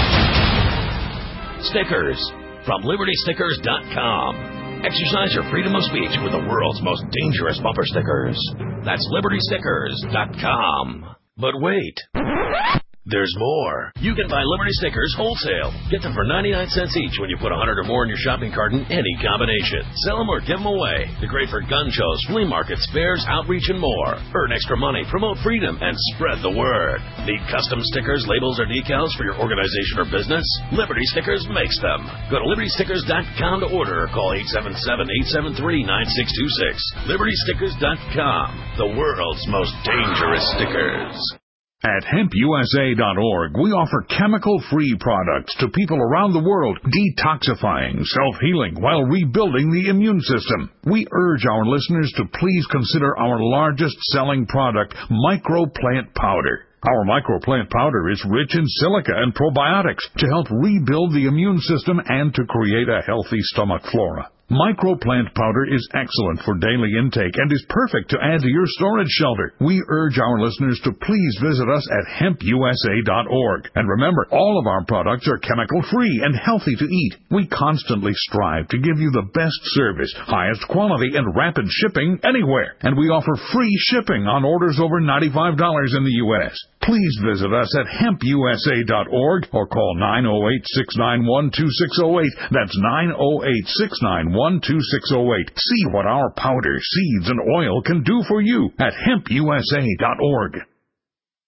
Stickers from Liberty Stickers dot com. Exercise your freedom of speech with the world's most dangerous bumper stickers. That's Liberty Stickers dot com. But wait, there's more. You can buy Liberty Stickers wholesale. Get them for ninety-nine cents each when you put one hundred or more in your shopping cart in any combination. Sell them or give them away. They're great for gun shows, flea markets, fairs, outreach, and more. Earn extra money, promote freedom, and spread the word. Need custom stickers, labels, or decals for your organization or business? Liberty Stickers makes them. Go to Liberty Stickers dot com to order or call eight seven seven, eight seven three, nine six two six. Liberty Stickers dot com, the world's most dangerous stickers.
At hemp U S A dot org, we offer chemical-free products to people around the world, detoxifying, self-healing, while rebuilding the immune system. We urge our listeners to please consider our largest-selling product, Microplant Powder. Our Microplant Powder is rich in silica and probiotics to help rebuild the immune system and to create a healthy stomach flora. Microplant Powder is excellent for daily intake and is perfect to add to your storage shelter. We urge our listeners to please visit us at hemp U S A dot org. And remember, all of our products are chemical-free and healthy to eat. We constantly strive to give you the best service, highest quality, and rapid shipping anywhere. And we offer free shipping on orders over ninety-five dollars in the U S Please visit us at hemp U S A dot org or call nine oh eight, six nine one, two six oh eight. That's nine oh eight, six nine one, two six oh eight. See what our powder, seeds, and oil can do for you at hemp U S A dot org.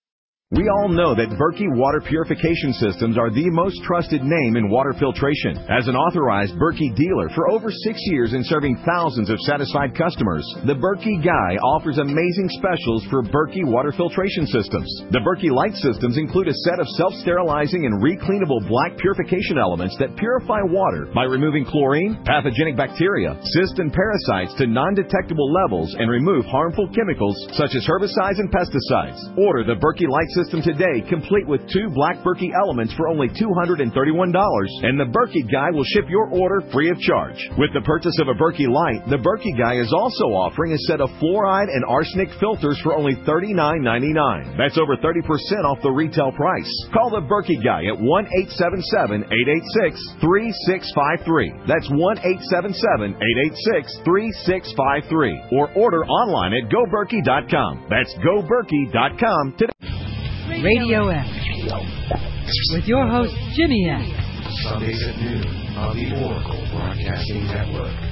We all know that Berkey Water Purification Systems are the most trusted name in water filtration. As an authorized Berkey dealer for over six years and serving thousands of satisfied customers, the Berkey Guy offers amazing specials for Berkey water filtration systems. The Berkey Light systems include a set of self-sterilizing and recleanable black purification elements that purify water by removing chlorine, pathogenic bacteria, cysts, and parasites to non-detectable levels and remove harmful chemicals such as herbicides and pesticides. Order the Berkey Light system System today, complete with two black Berkey elements for only two hundred thirty-one dollars, and the Berkey Guy will ship your order free of charge. With the purchase of a Berkey Light, the Berkey Guy is also offering a set of fluoride and arsenic filters for only thirty-nine ninety-nine. That's over thirty percent off the retail price. Call the Berkey Guy at one eight seven seven, eight eight six, three six five three. That's one eight seven seven, eight eight six, three six five three. Or order online at go berkey dot com. That's go berkey dot com today.
Radio X with your host, Jimmy X.
Sundays at noon on the Oracle Broadcasting Network.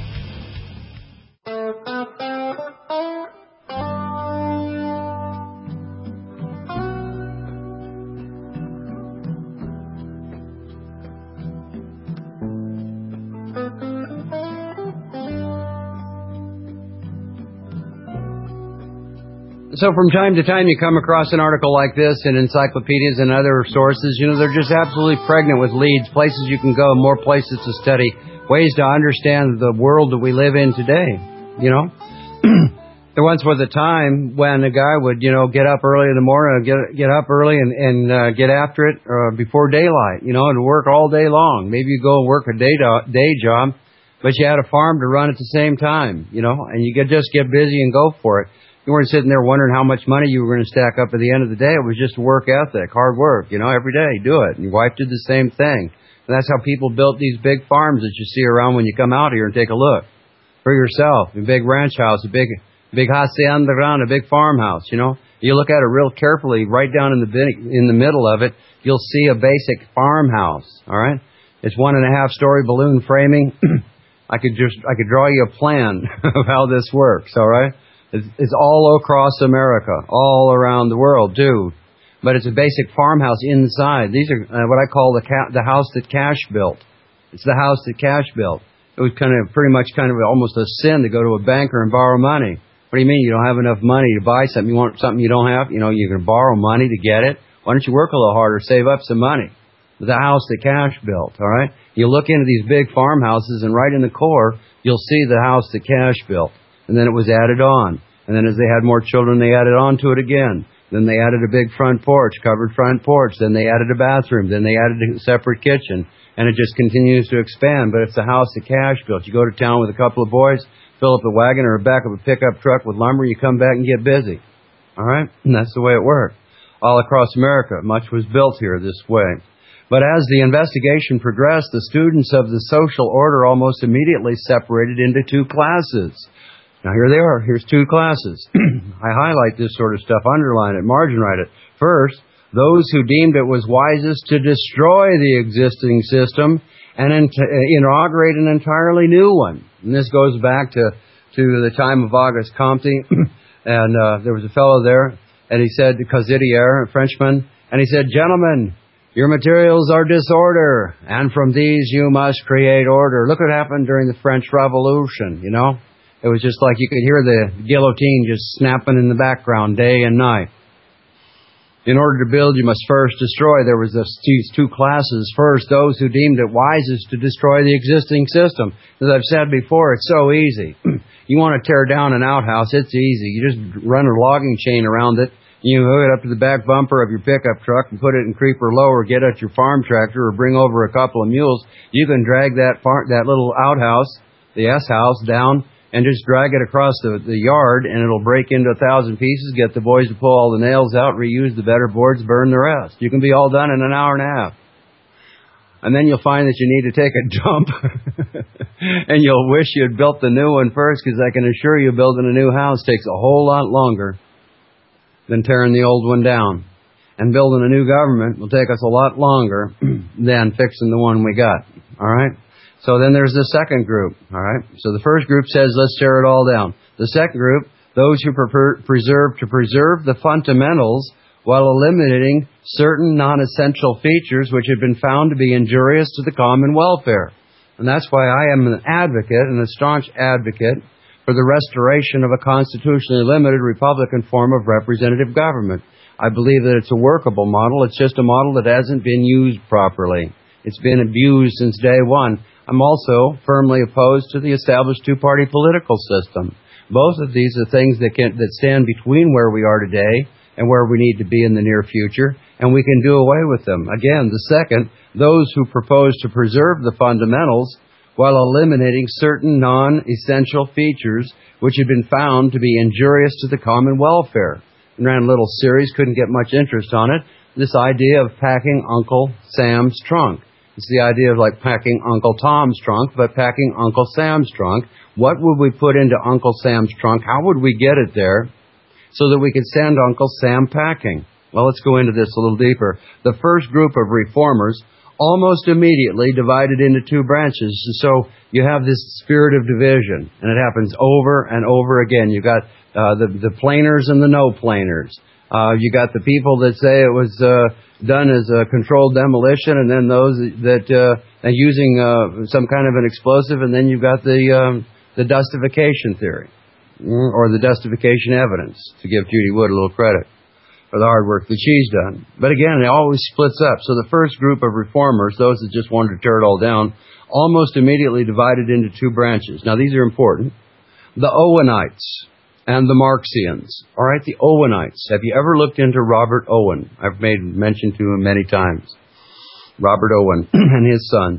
So from time to time you come across an article like this in encyclopedias and other sources. You know, they're just absolutely pregnant with leads, places you can go, more places to study, ways to understand the world that we live in today, you know. There once was a time when a guy would, you know, get up early in the morning, get get up early and, and uh, get after it uh, before daylight, you know, and work all day long. Maybe you go and work a day, do- day job, but you had a farm to run at the same time, you know, and you could just get busy and go for it. You weren't sitting there wondering how much money you were going to stack up at the end of the day. It was just work ethic, hard work, you know, every day, do it. And your wife did the same thing. And that's how people built these big farms that you see around when you come out here and take a look for yourself. A big ranch house, a big, big hacienda ground, a big farmhouse, you know. You look at it real carefully, right down in the in the middle of it, you'll see a basic farmhouse, all right? It's one and a half story balloon framing. I could just, I could draw you a plan of how this works, all right? It's, it's all across America, all around the world, too. But it's a basic farmhouse inside. These are uh, what I call the ca- the house that Cash built. It's the house that Cash built. It was kind of pretty much kind of almost a sin to go to a banker and borrow money. What do you mean you don't have enough money to buy something? You want something you don't have? You know, you're going to borrow money to get it? Why don't you work a little harder, save up some money? The house that Cash built, all right? You look into these big farmhouses, and right in the core, you'll see the house that Cash built. And then it was added on. And then as they had more children, they added on to it again. Then they added a big front porch, covered front porch. Then they added a bathroom. Then they added a separate kitchen. And it just continues to expand. But it's the house that Cash built. You go to town with a couple of boys, fill up a wagon or a back of a pickup truck with lumber, you come back and get busy. All right? And that's the way it worked. All across America, much was built here this way. But as the investigation progressed, the students of the social order almost immediately separated into two classes. Now, here they are. Here's two classes. I highlight this sort of stuff, underline it, margin write it. First, those who deemed it was wisest to destroy the existing system and in- inaugurate an entirely new one. And this goes back to, to the time of Auguste Comte. And uh, there was a fellow there, and he said, Causidier, a Frenchman, and he said, "Gentlemen, your materials are disorder, and from these you must create order." Look what happened during the French Revolution, you know. It was just like you could hear the guillotine just snapping in the background day and night. In order to build, you must first destroy. There was this, these two classes. First, those who deemed it wisest to destroy the existing system. As I've said before, it's so easy. You want to tear down an outhouse, it's easy. You just run a logging chain around it. You hook it up to the back bumper of your pickup truck and put it in creeper low, or get at your farm tractor or bring over a couple of mules. You can drag that farm, that little outhouse, the S house, down and just drag it across the, the yard, and it'll break into a thousand pieces, get the boys to pull all the nails out, reuse the better boards, burn the rest. You can be all done in an hour and a half. And then you'll find that you need to take a dump, and you'll wish you'd built the new one first, because I can assure you building a new house takes a whole lot longer than tearing the old one down. And building a new government will take us a lot longer than fixing the one we got. All right? So then there's the second group, all right? So the first group says, let's tear it all down. The second group, those who prefer, preserve to preserve the fundamentals while eliminating certain non-essential features which had been found to be injurious to the common welfare. And that's why I am an advocate and a staunch advocate for the restoration of a constitutionally limited Republican form of representative government. I believe that it's a workable model. It's just a model that hasn't been used properly. It's been abused since day one. I'm also firmly opposed to the established two-party political system. Both of these are things that can that stand between where we are today and where we need to be in the near future, and we can do away with them. Again, the second, those who propose to preserve the fundamentals while eliminating certain non-essential features which have been found to be injurious to the common welfare. And ran a little series, couldn't get much interest on it. This idea of packing Uncle Sam's trunk. It's the idea of like packing Uncle Tom's trunk, but packing Uncle Sam's trunk. What would we put into Uncle Sam's trunk? How would we get it there so that we could send Uncle Sam packing? Well, let's go into this a little deeper. The first group of reformers almost immediately divided into two branches. And so you have this spirit of division, and it happens over and over again. You've got uh, the, the planers and the no-planers. Uh, you got the people that say it was uh, done as a controlled demolition, and then those that uh, are using uh, some kind of an explosive, and then you've got the um, the dustification theory, or the dustification evidence, to give Judy Wood a little credit for the hard work that she's done. But again, it always splits up. So the first group of reformers, those that just wanted to tear it all down, almost immediately divided into two branches. Now, these are important. The Owenites and the Marxians. All right, the Owenites. Have you ever looked into Robert Owen? I've made mention to him many times. Robert Owen and his sons.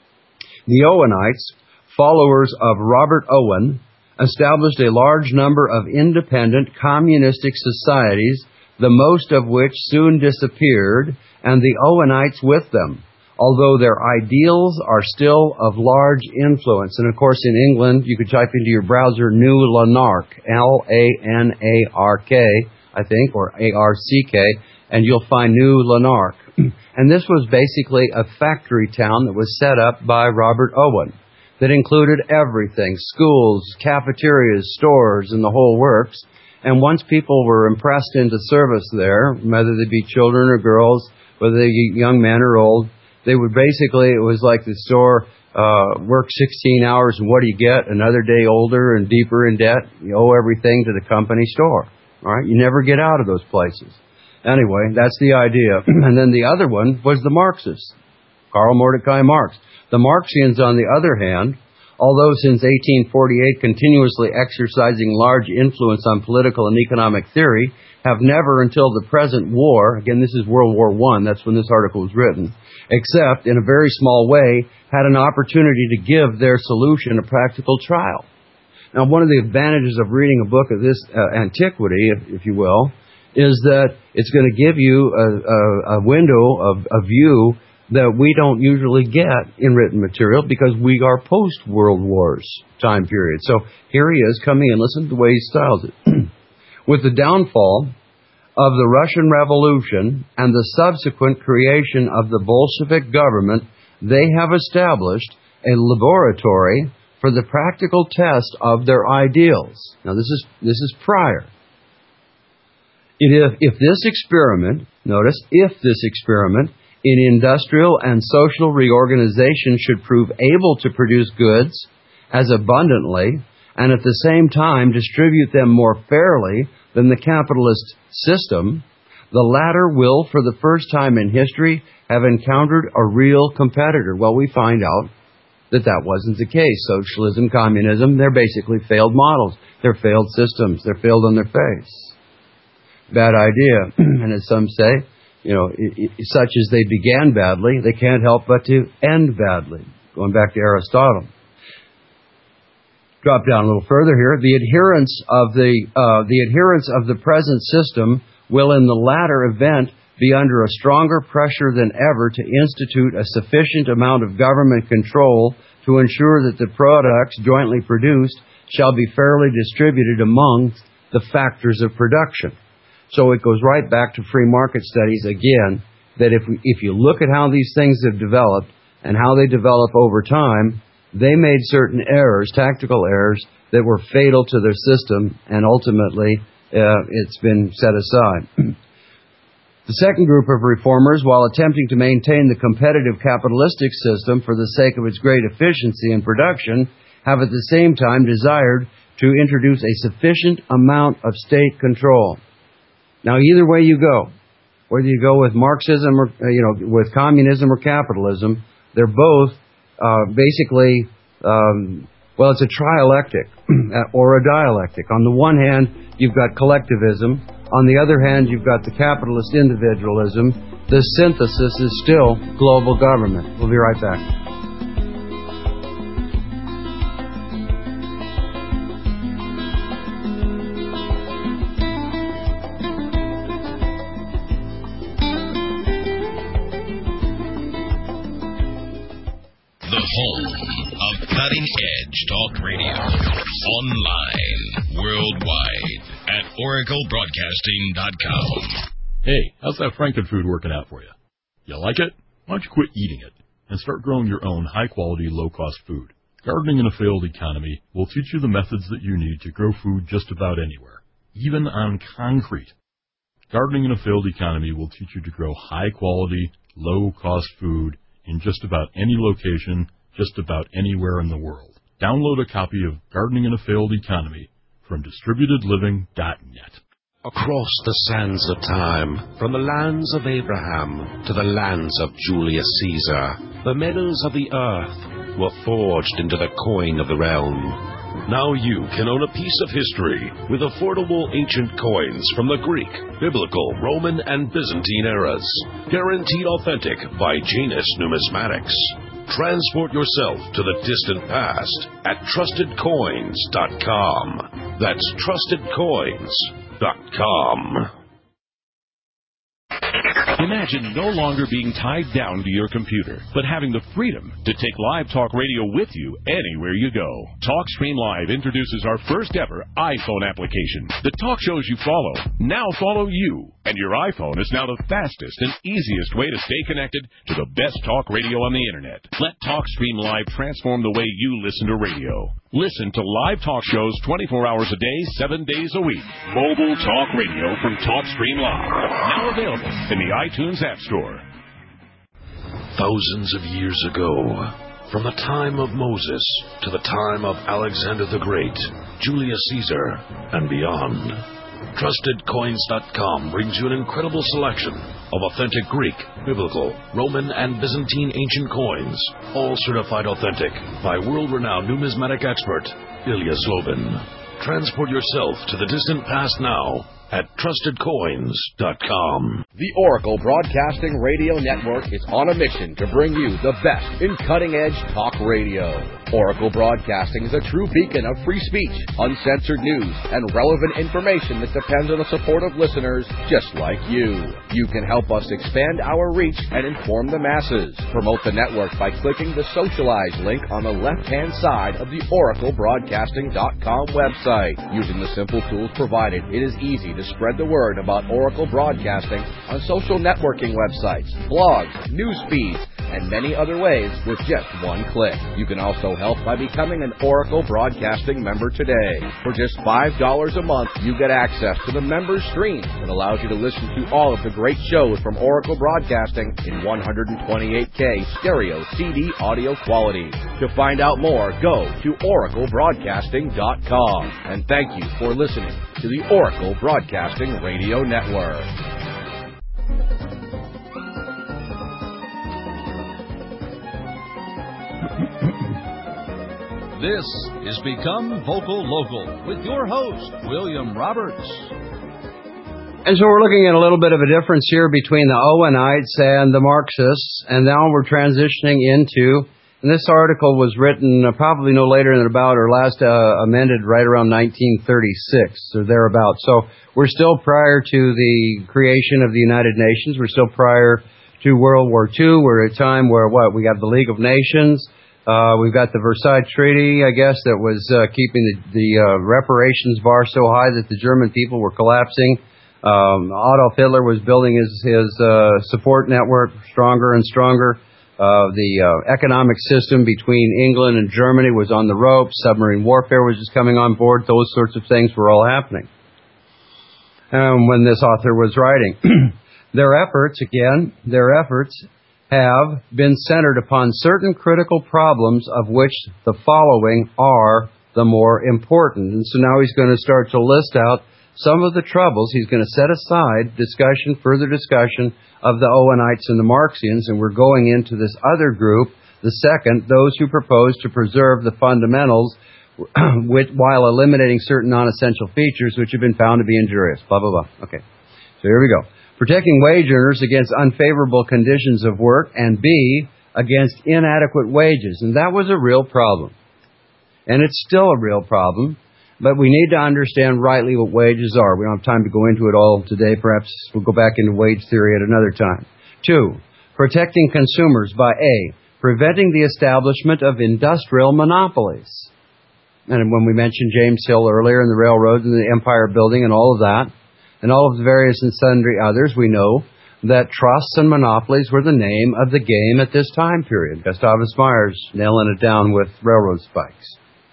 The Owenites, followers of Robert Owen, established a large number of independent communistic societies, the most of which soon disappeared, and the Owenites with them, although their ideals are still of large influence. And of course, in England, you could type into your browser New Lanark, L A N A R K, I think, or A R C K, and you'll find New Lanark. And this was basically a factory town that was set up by Robert Owen that included everything, schools, cafeterias, stores, and the whole works. And once people were impressed into service there, whether they be children or girls, whether they be young men or old, they would basically, it was like the store, uh, work sixteen hours, and what do you get? Another day older and deeper in debt. You owe everything to the company store. All right? You never get out of those places. Anyway, that's the idea. And then the other one was the Marxists, Karl Mordecai Marx. The Marxians, on the other hand, although since eighteen forty-eight continuously exercising large influence on political and economic theory, have never until the present war, again this is World War One, that's when this article was written, except in a very small way, had an opportunity to give their solution a practical trial. Now, one of the advantages of reading a book of this uh, antiquity, if, if you will, is that it's going to give you a, a, a window of a view that we don't usually get in written material because we are post-World Wars time period. So here he is coming in. Listen to the way he styles it. With the downfall of the Russian Revolution and the subsequent creation of the Bolshevik government, they have established a laboratory for the practical test of their ideals. Now this is this is prior. If, if this experiment, notice, if this experiment in industrial and social reorganization should prove able to produce goods as abundantly and at the same time distribute them more fairly than the capitalist system, the latter will, for the first time in history, have encountered a real competitor. Well, we find out that that wasn't the case. Socialism, communism, they're basically failed models. They're failed systems. They're failed on their face. Bad idea. And as some say, you know, it, it, such as they began badly, they can't help but to end badly. Going back to Aristotle. Drop down a little further here. The adherence of the uh, the adherence of the present system will, in the latter event, be under a stronger pressure than ever to institute a sufficient amount of government control to ensure that the products jointly produced shall be fairly distributed among the factors of production. So it goes right back to free market studies again, that if we, if you look at how these things have developed and how they develop over time, they made certain errors, tactical errors, that were fatal to their system, and ultimately uh, it's been set aside. The second group of reformers, while attempting to maintain the competitive capitalistic system for the sake of its great efficiency and production, have at the same time desired to introduce a sufficient amount of state control. Now, either way you go, whether you go with Marxism or, you know, with communism or capitalism, they're both uh, basically, um, well, it's a trialectic or a dialectic. On the one hand, you've got collectivism. On the other hand, you've got the capitalist individualism. The synthesis is still global government. We'll be right back.
The home of cutting-edge talk radio. Online, worldwide, at Oracle Broadcasting dot com.
Hey, how's that Frankenfood working out for you? You like it? Why don't you quit eating it and start growing your own high-quality, low-cost food? Gardening in a failed economy will teach you the methods that you need to grow food just about anywhere, even on concrete. Gardening in a failed economy will teach you to grow high-quality, low-cost food in just about any location, just about anywhere in the world. Download a copy of Gardening in a Failed Economy from distributed living dot net.
Across the sands of time, from the lands of Abraham to the lands of Julius Caesar, the metals of the earth were forged into the coin of the realm. Now you can own a piece of history with affordable ancient coins from the Greek, Biblical, Roman, and Byzantine eras. Guaranteed authentic by Janus Numismatics. Transport yourself to the distant past at trusted coins dot com. That's trusted coins dot com.
Imagine no longer being tied down to your computer, but having the freedom to take Live Talk Radio with you anywhere you go. TalkStream Live introduces our first ever iPhone application. The talk shows you follow now follow you, and your iPhone is now the fastest and easiest way to stay connected to the best talk radio on the internet. Let TalkStream Live transform the way you listen to radio. Listen to live talk shows twenty-four hours a day, seven days a week. Mobile talk radio from TalkStream Live. Now available in the iTunes App Store.
Thousands of years ago, from the time of Moses to the time of Alexander the Great, Julius Caesar, and beyond, trusted coins dot com brings you an incredible selection of authentic Greek, Biblical, Roman, and Byzantine ancient coins, all certified authentic by world-renowned numismatic expert Ilya Slobin. Transport yourself to the distant past now at trusted coins dot com.
The Oracle Broadcasting Radio Network is on a mission to bring you the best in cutting-edge talk radio. Oracle Broadcasting is a true beacon of free speech, uncensored news, and relevant information that depends on the support of listeners just like you. You can help us expand our reach and inform the masses. Promote the network by clicking the Socialize link on the left-hand side of the Oracle Broadcasting dot com website. Using the simple tools provided, it is easy to spread the word about Oracle Broadcasting on social networking websites, blogs, news feeds, and many other ways with just one click. You can also help by becoming an Oracle Broadcasting member today. For just five dollars a month, you get access to the members stream that allows you to listen to all of the great shows from Oracle Broadcasting in one twenty-eight K stereo C D audio quality. To find out more, go to Oracle Broadcasting dot com. And thank you for listening to the Oracle Broadcasting Radio Network.
This is Become Vocal Local with your host, William Roberts.
And so we're looking at a little bit of a difference here between the Owenites and the Marxists, and now we're transitioning into, and this article was written uh, probably no later than about, or last uh, amended right around nineteen thirty-six, or thereabouts. So we're still prior to the creation of the United Nations. We're still prior to World War Two. We're at a time where, what, we got the League of Nations. Uh, we've got the Versailles Treaty, I guess, that was uh, keeping the, the uh, reparations bar so high that the German people were collapsing. Um, Adolf Hitler was building his, his uh, support network stronger and stronger. Uh, the uh, economic system between England and Germany was on the ropes. Submarine warfare was just coming on board. Those sorts of things were all happening um, when this author was writing. Their efforts, again, their efforts have been centered upon certain critical problems of which the following are the more important. And so now he's going to start to list out some of the troubles. He's going to set aside discussion, further discussion of the Owenites and the Marxians, and we're going into this other group, the second, those who propose to preserve the fundamentals which, while eliminating certain non-essential features which have been found to be injurious. Blah, blah, blah. Okay, so here we go. Protecting wage earners against unfavorable conditions of work, and B, against inadequate wages. And that was a real problem. And it's still a real problem, but we need to understand rightly what wages are. We don't have time to go into it all today. Perhaps we'll go back into wage theory at another time. Two, protecting consumers by A, preventing the establishment of industrial monopolies. And when we mentioned James Hill earlier and the railroads and the empire building and all of that, and all of the various and sundry others, we know that trusts and monopolies were the name of the game at this time period. Gustavus Myers nailing it down with railroad spikes.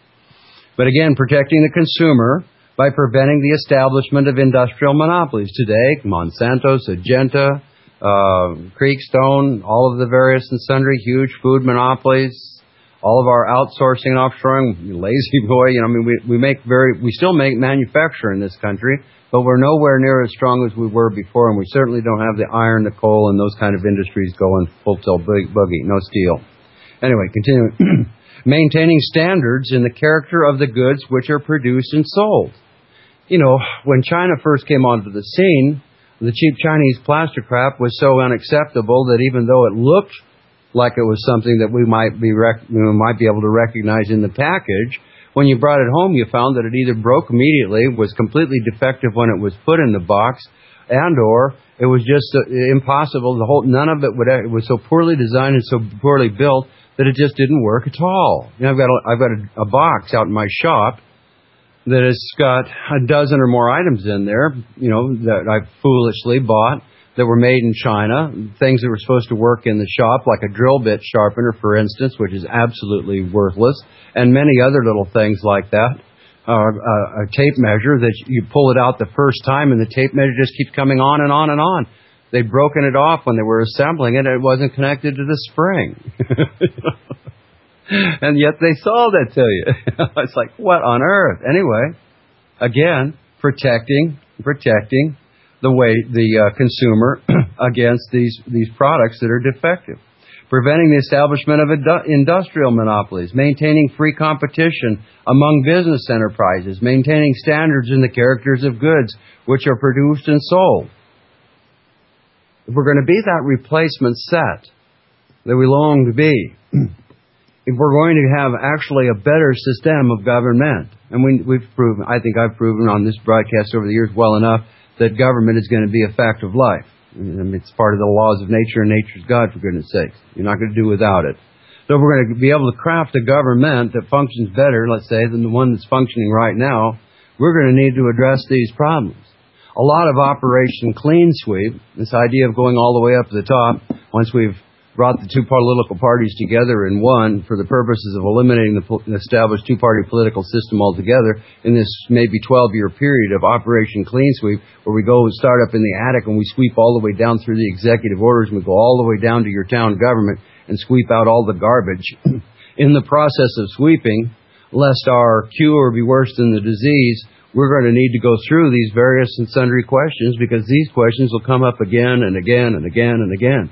But again, protecting the consumer by preventing the establishment of industrial monopolies. Today, Monsanto, Syngenta, uh, Creekstone, all of the various and sundry huge food monopolies, all of our outsourcing and offshoring, lazy boy, you know, I mean, we, we make very, we still make manufacture in this country, but we're nowhere near as strong as we were before, and we certainly don't have the iron, the coal, and those kind of industries going full-tilt boogie, no steel. Anyway, continuing. Maintaining standards in the character of the goods which are produced and sold. You know, when China first came onto the scene, the cheap Chinese plastic crap was so unacceptable that even though it looked like it was something that we might be rec- we might be able to recognize in the package, when you brought it home, you found that it either broke immediately, was completely defective when it was put in the box, and or it was just uh, impossible. The whole none of it would. It was so poorly designed and so poorly built that it just didn't work at all. You know, I've got a, I've got a, a box out in my shop that has got a dozen or more items in there, you know, that I foolishly bought that were made in China, things that were supposed to work in the shop, like a drill bit sharpener, for instance, which is absolutely worthless, and many other little things like that. Uh, a, a tape measure that you pull it out the first time and the tape measure just keeps coming on and on and on. They'd broken it off when they were assembling it, and it wasn't connected to the spring. And yet they sold it to you. It's like, what on earth? Anyway, again, protecting, protecting the way the uh, consumer against these, these products that are defective. Preventing the establishment of industrial monopolies, maintaining free competition among business enterprises, maintaining standards in the characters of goods which are produced and sold. If we're going to be that replacement set that we long to be, if we're going to have actually a better system of government, and we, we've proven, I think I've proven on this broadcast over the years well enough, that government is going to be a fact of life. I mean, it's part of the laws of nature, and nature's God, for goodness sakes. You're not going to do without it. So if we're going to be able to craft a government that functions better, let's say, than the one that's functioning right now, we're going to need to address these problems. A lot of Operation Clean Sweep, this idea of going all the way up to the top, once we've brought the two political parties together in one for the purposes of eliminating the established two-party political system altogether in this maybe twelve-year period of Operation Clean Sweep, where we go and start up in the attic and we sweep all the way down through the executive orders, and we go all the way down to your town government and sweep out all the garbage. In the process of sweeping, lest our cure be worse than the disease, we're going to need to go through these various and sundry questions, because these questions will come up again and again and again and again.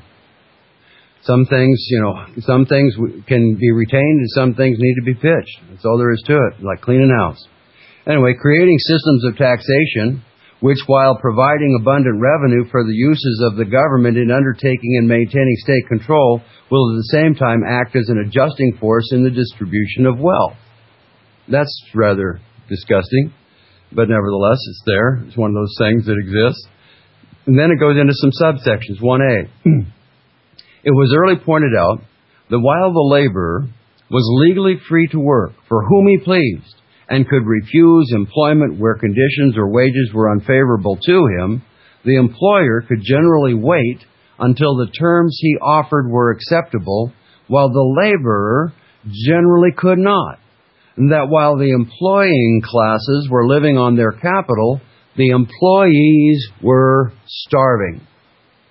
Some things, you know, some things can be retained and some things need to be pitched. That's all there is to it, like cleaning house. Anyway, creating systems of taxation, which while providing abundant revenue for the uses of the government in undertaking and maintaining state control, will at the same time act as an adjusting force in the distribution of wealth. That's rather disgusting, but nevertheless, it's there. It's one of those things that exists. And then it goes into some subsections. one A. It was early pointed out that while the laborer was legally free to work for whom he pleased and could refuse employment where conditions or wages were unfavorable to him, the employer could generally wait until the terms he offered were acceptable, while the laborer generally could not. And that while the employing classes were living on their capital, the employees were starving.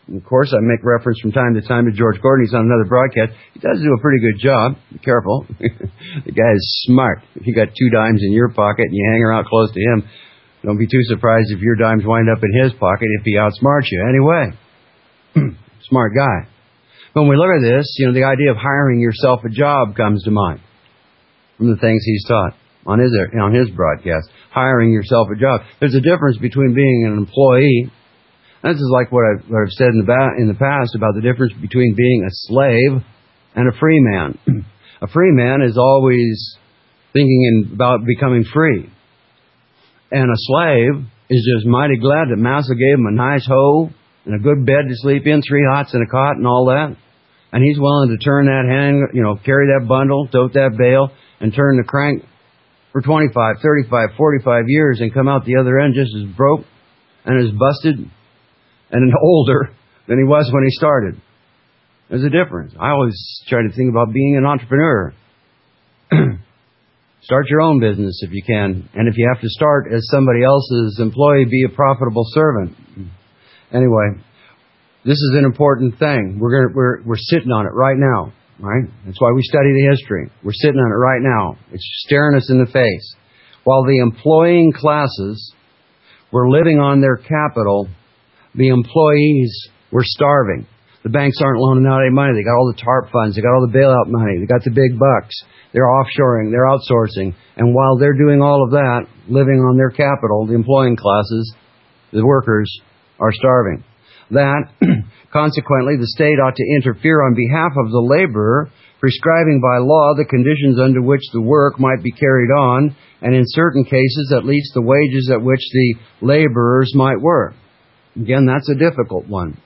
And of course, I make reference from time to time to George Gordon. He's on another broadcast. He does do a pretty good job. Be careful. The guy is smart. If you got two dimes in your pocket and you hang around close to him, don't be too surprised if your dimes wind up in his pocket if he outsmarts you. Anyway, smart guy. When we look at this, you know, the idea of hiring yourself a job comes to mind from the things he's taught on his on his broadcast. Hiring yourself a job. There's a difference between being an employee. This is like what I've, what I've said in the, ba- in the past about the difference between being a slave and a free man. A free man is always thinking in, about becoming free. And a slave is just mighty glad that Massa gave him a nice hoe and a good bed to sleep in, three hots and a cot and all that. And he's willing to turn that hand, you know, carry that bundle, tote that bale, and turn the crank for twenty-five, thirty-five, forty-five years and come out the other end just as broke and as busted and older than he was when he started. There's a difference. I always try to think about being an entrepreneur. Start your own business if you can. And if you have to start as somebody else's employee, be a profitable servant. Anyway, this is an important thing. We're gonna, we're we're sitting on it right now, right? That's why we study the history. We're sitting on it right now. It's staring us in the face. While the employing classes were living on their capital, the employees were starving. The banks aren't loaning out any money. They got all the TARP funds. They got all the bailout money. They got the big bucks. They're offshoring. They're outsourcing. And while they're doing all of that, living on their capital, the employing classes, the workers, are starving. That, consequently, the state ought to interfere on behalf of the laborer, prescribing by law the conditions under which the work might be carried on, and in certain cases, at least the wages at which the laborers might work. Again, that's a difficult one.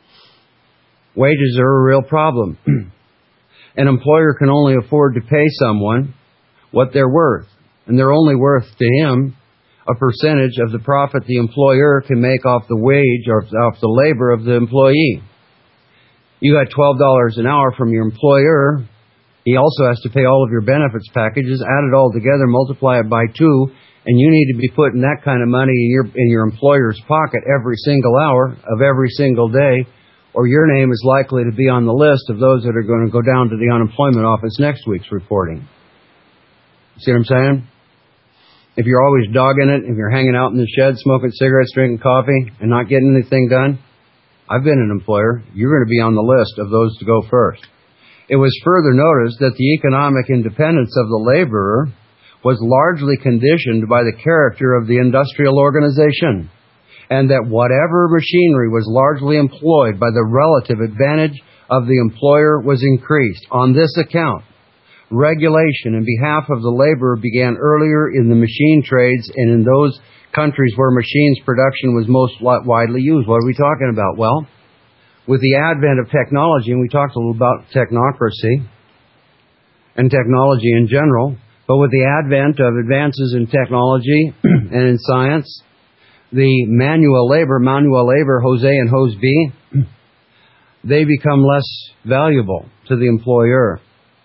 Wages are a real problem. An employer can only afford to pay someone what they're worth, and they're only worth to him a percentage of the profit the employer can make off the wage or off the labor of the employee. You got twelve dollars an hour from your employer. He also has to pay all of your benefits packages, add it all together, multiply it by two, and you need to be putting that kind of money in your in your employer's pocket every single hour of every single day, or your name is likely to be on the list of those that are going to go down to the unemployment office next week's reporting. See what I'm saying? If you're always dogging it, if you're hanging out in the shed, smoking cigarettes, drinking coffee, and not getting anything done, I've been an employer. You're going to be on the list of those to go first. It was further noticed that the economic independence of the laborer was largely conditioned by the character of the industrial organization, and that whatever machinery was largely employed by the relative advantage of the employer was increased. On this account, regulation in behalf of the laborer began earlier in the machine trades and in those countries where machines production was most widely used. What are we talking about? Well, with the advent of technology, and we talked a little about technocracy and technology in general, but with the advent of advances in technology and in science, the manual labor, manual labor, Jose and Hose B, they become less valuable to the employer.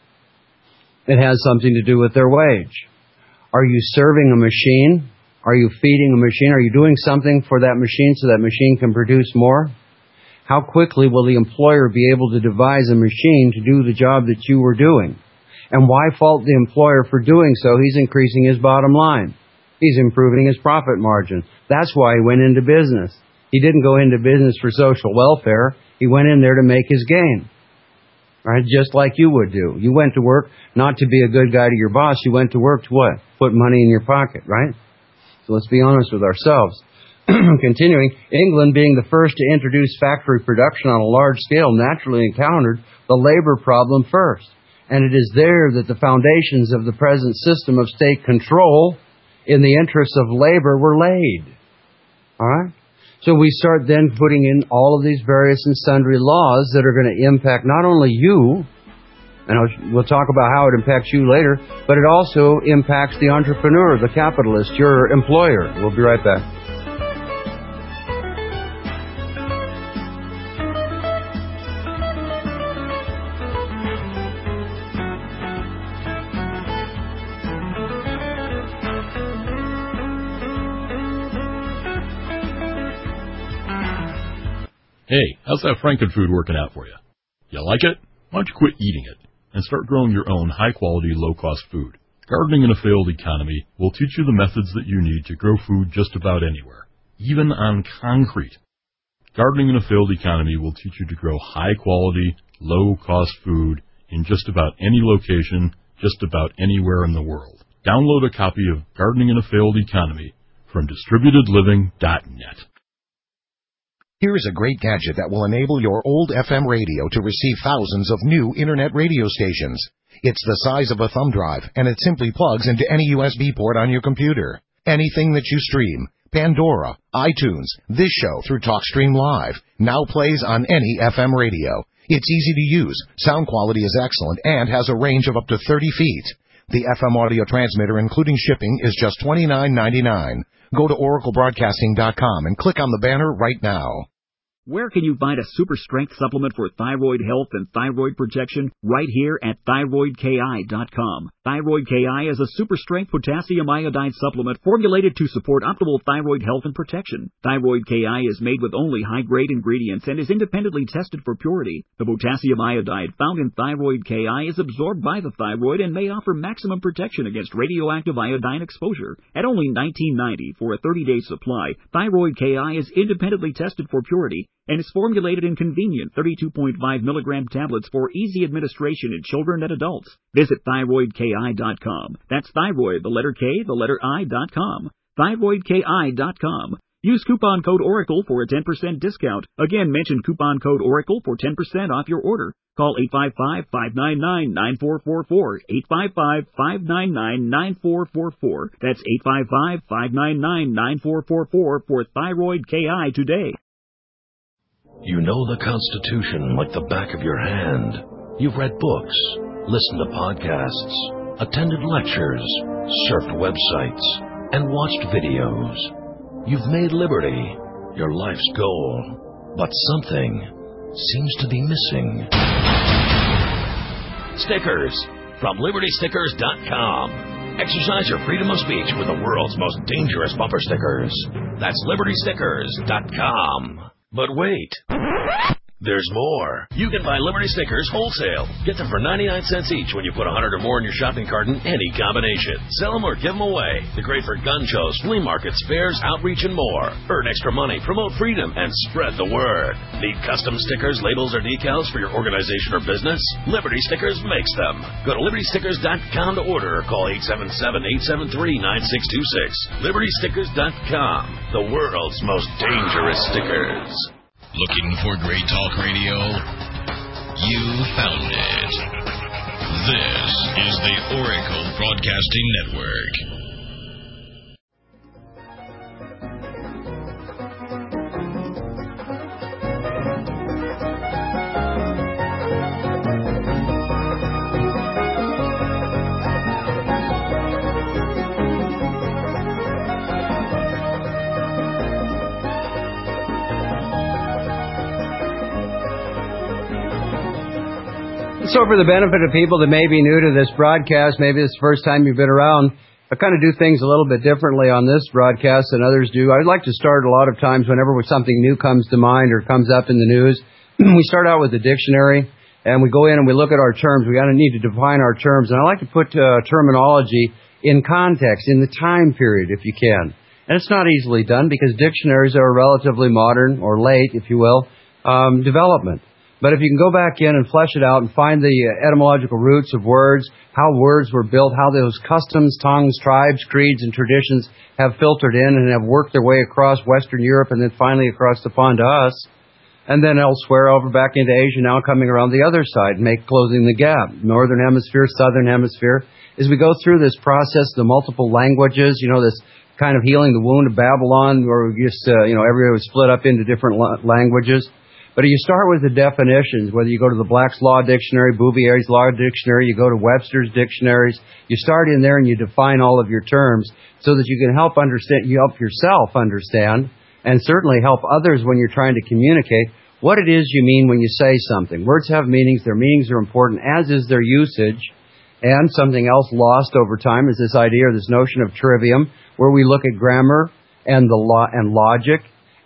It has something to do with their wage. Are you serving a machine? Are you feeding a machine? Are you doing something for that machine so that machine can produce more? How quickly will the employer be able to devise a machine to do the job that you were doing? And why fault the employer for doing so? He's increasing his bottom line. He's improving his profit margin. That's why he went into business. He didn't go into business for social welfare. He went in there to make his gain. Right? Just like you would do. You went to work not to be a good guy to your boss. You went to work to what? Put money in your pocket, right? So let's be honest with ourselves. Continuing, England being the first to introduce factory production on a large scale naturally encountered the labor problem first. And it is there that the foundations of the present system of state control in the interests of labor were laid. All right? So we start then putting in all of these various and sundry laws that are going to impact not only you, and we'll talk about how it impacts you later, but it also impacts the entrepreneur, the capitalist, your employer. We'll be right back.
Hey, how's that Frankenfood working out for you? You like it? Why don't you quit eating it and start growing your own high-quality, low-cost food? Gardening in a failed economy will teach you the methods that you need to grow food just about anywhere, even on concrete. Gardening in a failed economy will teach you to grow high-quality, low-cost food in just about any location, just about anywhere in the world. Download a copy of Gardening in a Failed Economy from distributed living dot net.
Here's a great gadget that will enable your old F M radio to receive thousands of new Internet radio stations. It's the size of a thumb drive, and it simply plugs into any U S B port on your computer. Anything that you stream, Pandora, iTunes, this show through TalkStream Live, now plays on any F M radio. It's easy to use, sound quality is excellent, and has a range of up to thirty feet. The F M audio transmitter, including shipping, is just twenty-nine ninety-nine. Go to Oracle Broadcasting dot com and click on the banner right now.
Where can you find a super strength supplement for thyroid health and thyroid protection? Right here at thyroid K I dot com. Thyroid K I is a super strength potassium iodide supplement formulated to support optimal thyroid health and protection. Thyroid K I is made with only high-grade ingredients and is independently tested for purity. The potassium iodide found in Thyroid K I is absorbed by the thyroid and may offer maximum protection against radioactive iodine exposure. At only nineteen ninety dollars for a thirty-day supply, Thyroid K I is independently tested for purity and is formulated in convenient thirty-two point five milligram tablets for easy administration in children and adults. Visit thyroid K I dot com. That's thyroid, the letter K, the letter I dot com. thyroid K I dot com. Use coupon code Oracle for a ten percent discount. Again, mention coupon code Oracle for ten percent off your order. Call eight five five, five nine nine, nine four four four, eight five five, five nine nine, nine four four four. That's eight five five, five nine nine, nine four four four for Thyroid K I today.
You know the Constitution like the back of your hand. You've read books, listened to podcasts, attended lectures, surfed websites, and watched videos. You've made liberty your life's goal, but something seems to be missing. Stickers from Liberty Stickers dot com. Exercise your freedom of speech with the world's most dangerous bumper stickers. That's Liberty Stickers dot com. But wait, there's more. You can buy Liberty stickers wholesale. Get them for ninety-nine cents each when you put one hundred or more in your shopping cart in any combination. Sell them or give them away. They're great for gun shows, flea markets, fairs, outreach, and more. Earn extra money, promote freedom, and spread the word. Need custom stickers, labels, or decals for your organization or business? Liberty Stickers makes them. Go to Liberty Stickers dot com to order or call eight seven seven, eight seven three, nine six two six. Liberty Stickers dot com, the world's most dangerous stickers.
Looking for great talk radio? You found it. This is the Oracle Broadcasting Network.
So for the benefit of people that may be new to this broadcast, maybe it's the first time you've been around, I kind of do things a little bit differently on this broadcast than others do. I'd like to start a lot of times whenever something new comes to mind or comes up in the news. We start out with a dictionary, and we go in and we look at our terms. We gotta need to define our terms, and I like to put uh, terminology in context, in the time period, if you can. And it's not easily done because dictionaries are a relatively modern, or late, if you will, um, development. But if you can go back in and flesh it out and find the etymological roots of words, how words were built, how those customs, tongues, tribes, creeds, and traditions have filtered in and have worked their way across Western Europe and then finally across the pond to us, and then elsewhere over back into Asia, now coming around the other side, make closing the gap, Northern Hemisphere, Southern Hemisphere. As we go through this process, the multiple languages, you know, this kind of healing the wound of Babylon, where we just, uh, you know, everybody was split up into different la- languages. But you start with the definitions, whether you go to the Black's Law Dictionary, Bouvier's Law Dictionary, you go to Webster's dictionaries, you start in there and you define all of your terms so that you can help understand, you help yourself understand, and certainly help others when you're trying to communicate what it is you mean when you say something. Words have meanings, their meanings are important, as is their usage. And something else lost over time is this idea or this notion of trivium, where we look at grammar and the law and logic,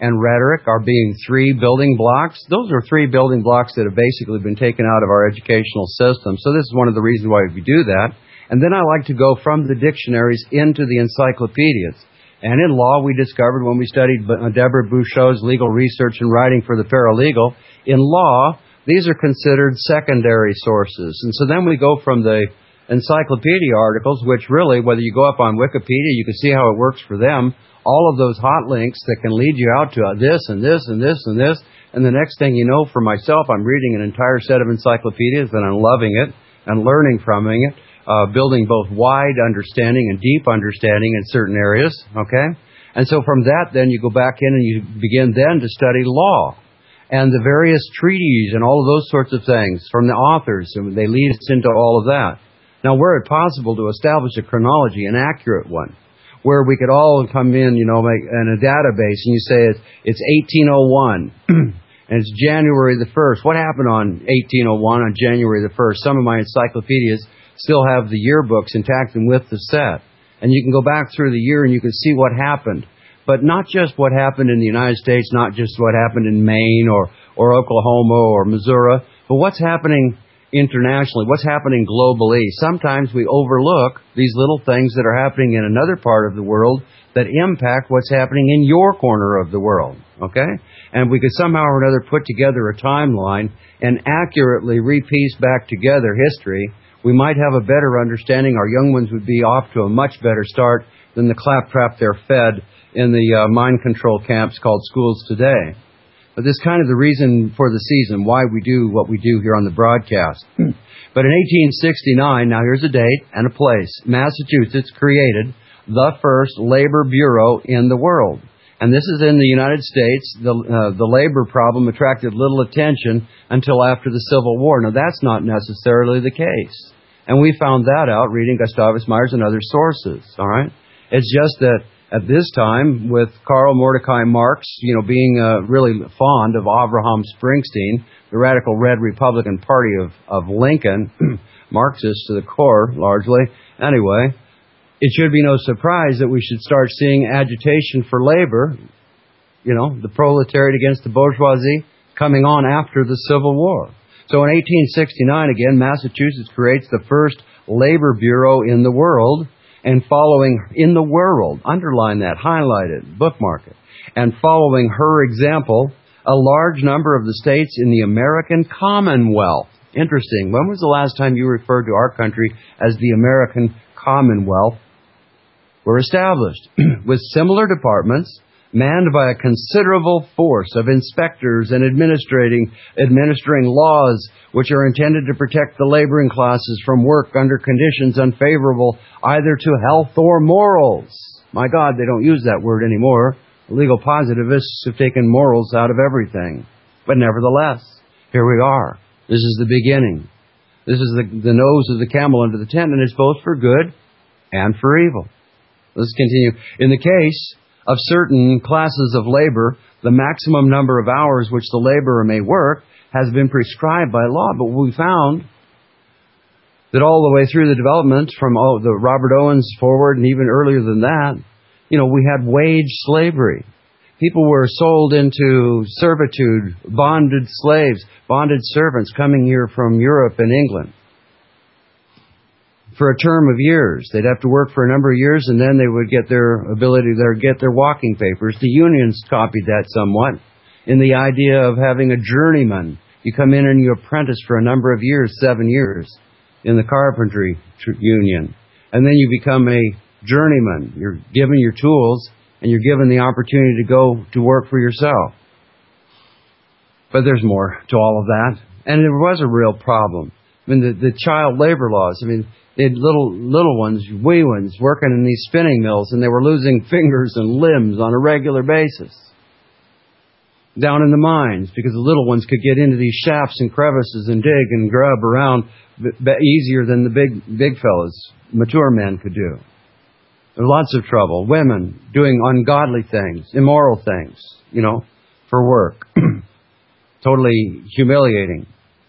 and rhetoric are being three building blocks. Those are three building blocks that have basically been taken out of our educational system. So this is one of the reasons why we do that. And then I like to go from the dictionaries into the encyclopedias. And in law, we discovered when we studied Deborah Bouchot's legal research and writing for the paralegal, in law, these are considered secondary sources. And so then we go from the encyclopedia articles, which really, whether you go up on Wikipedia, you can see how it works for them, all of those hot links that can lead you out to this and this and this and this. And the next thing you know, for myself, I'm reading an entire set of encyclopedias and I'm loving it and learning from it. Uh, building both wide understanding and deep understanding in certain areas, okay? And so from that, then you go back in and you begin then to study law and the various treaties and all of those sorts of things from the authors, and they lead us into all of that. Now, were it possible to establish a chronology, an accurate one, where we could all come in, you know, make, in a database, and you say it's, it's eighteen oh one, and it's January the first. What happened on eighteen oh one on January the first? Some of my encyclopedias still have the yearbooks intact and with the set. And you can go back through the year and you can see what happened. But not just what happened in the United States, not just what happened in Maine or, or Oklahoma or Missouri, but what's happening internationally, what's happening globally. Sometimes we overlook these little things that are happening in another part of the world that impact what's happening in your corner of the world, okay? And we could somehow or another put together a timeline and accurately repiece back together history. We might have a better understanding. Our young ones would be off to a much better start than the claptrap they're fed in the uh, mind control camps called schools today. But this is kind of the reason for the season, why we do what we do here on the broadcast. But in eighteen sixty-nine, now here's a date and a place, Massachusetts created the first labor bureau in the world. And this is in the United States. The, uh, the labor problem attracted little attention until after the Civil War. Now, that's not necessarily the case. And we found that out reading Gustavus Myers and other sources, all right? It's just that at this time, with Karl Mordecai Marx, you know, being uh, really fond of Abraham Springsteen, the radical Red Republican Party of, of Lincoln, Marxist to the core, largely. Anyway, it should be no surprise that we should start seeing agitation for labor, you know, the proletariat against the bourgeoisie, coming on after the Civil War. So in eighteen sixty-nine, again, Massachusetts creates the first labor bureau in the world, and following, in the world, underline that, highlight it, bookmark it, and following her example, a large number of the states in the American Commonwealth. Interesting. When was the last time you referred to our country as the American Commonwealth? Were established with similar departments manned by a considerable force of inspectors and administrating administering laws which are intended to protect the laboring classes from work under conditions unfavorable either to health or morals. My God, they don't use that word anymore. Legal positivists have taken morals out of everything. But nevertheless, here we are. This is the beginning. This is the, the nose of the camel under the tent, and it's both for good and for evil. Let's continue. In the case of certain classes of labor, the maximum number of hours which the laborer may work has been prescribed by law. But we found that all the way through the development from oh, the Robert Owens forward and even earlier than that, you know, we had wage slavery. People were sold into servitude, bonded slaves, bonded servants coming here from Europe and England for a term of years. They'd have to work for a number of years, and then they would get their ability to get their walking papers. The unions copied that somewhat in the idea of having a journeyman. You come in and you apprentice for a number of years, seven years, in the carpentry union. And then you become a journeyman. You're given your tools, and you're given the opportunity to go to work for yourself. But there's more to all of that. And there was a real problem. I mean, the, the child labor laws, I mean, they had little, little ones, wee ones, working in these spinning mills, and they were losing fingers and limbs on a regular basis down in the mines, because the little ones could get into these shafts and crevices and dig and grub around b- b- easier than the big, big fellas, mature men could do. There was lots of trouble. Women doing ungodly things, immoral things, you know, for work. Totally humiliating.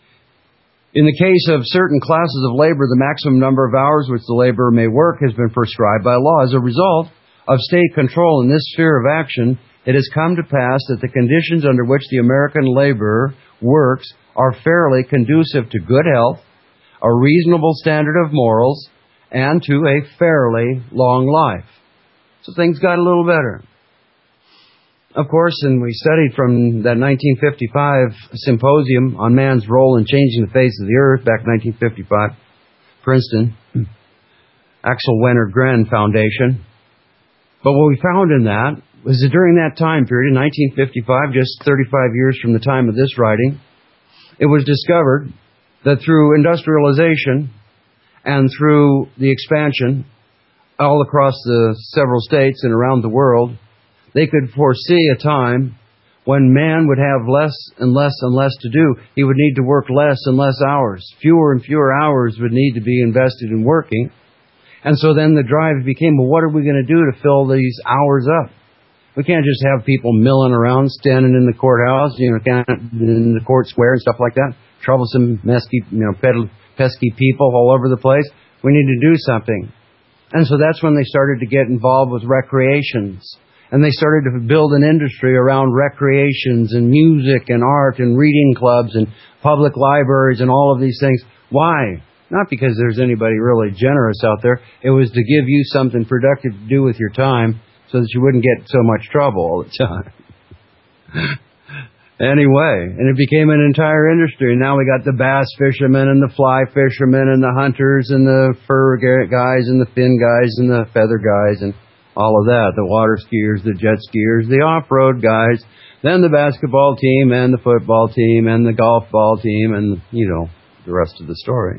In the case of certain classes of labor, the maximum number of hours which the laborer may work has been prescribed by law. As a result of state control in this sphere of action, it has come to pass that the conditions under which the American laborer works are fairly conducive to good health, a reasonable standard of morals, and to a fairly long life. So things got a little better. Of course, and we studied from that nineteen fifty-five symposium on man's role in changing the face of the earth, back in nineteen fifty-five, Princeton, Axel Wenner-Gren Foundation. But what we found in that was that during that time period, in nineteen fifty-five, just thirty-five years from the time of this writing, it was discovered that through industrialization and through the expansion all across the several states and around the world, they could foresee a time when man would have less and less and less to do. He would need to work less and less hours. Fewer and fewer hours would need to be invested in working. And so then the drive became, well, what are we going to do to fill these hours up? We can't just have people milling around, standing in the courthouse, you know, in the court square and stuff like that. Troublesome, mesky, you know, pesky people all over the place. We need to do something. And so that's when they started to get involved with recreations. And they started to build an industry around recreations and music and art and reading clubs and public libraries and all of these things. Why? Not because there's anybody really generous out there. It was to give you something productive to do with your time so that you wouldn't get so much trouble all the time. Anyway, and it became an entire industry. And now we got the bass fishermen and the fly fishermen and the hunters and the fur guys and the fin guys and the feather guys and all of that. The water skiers, the jet skiers, the off-road guys, then the basketball team and the football team and the golf ball team and, you know, the rest of the story.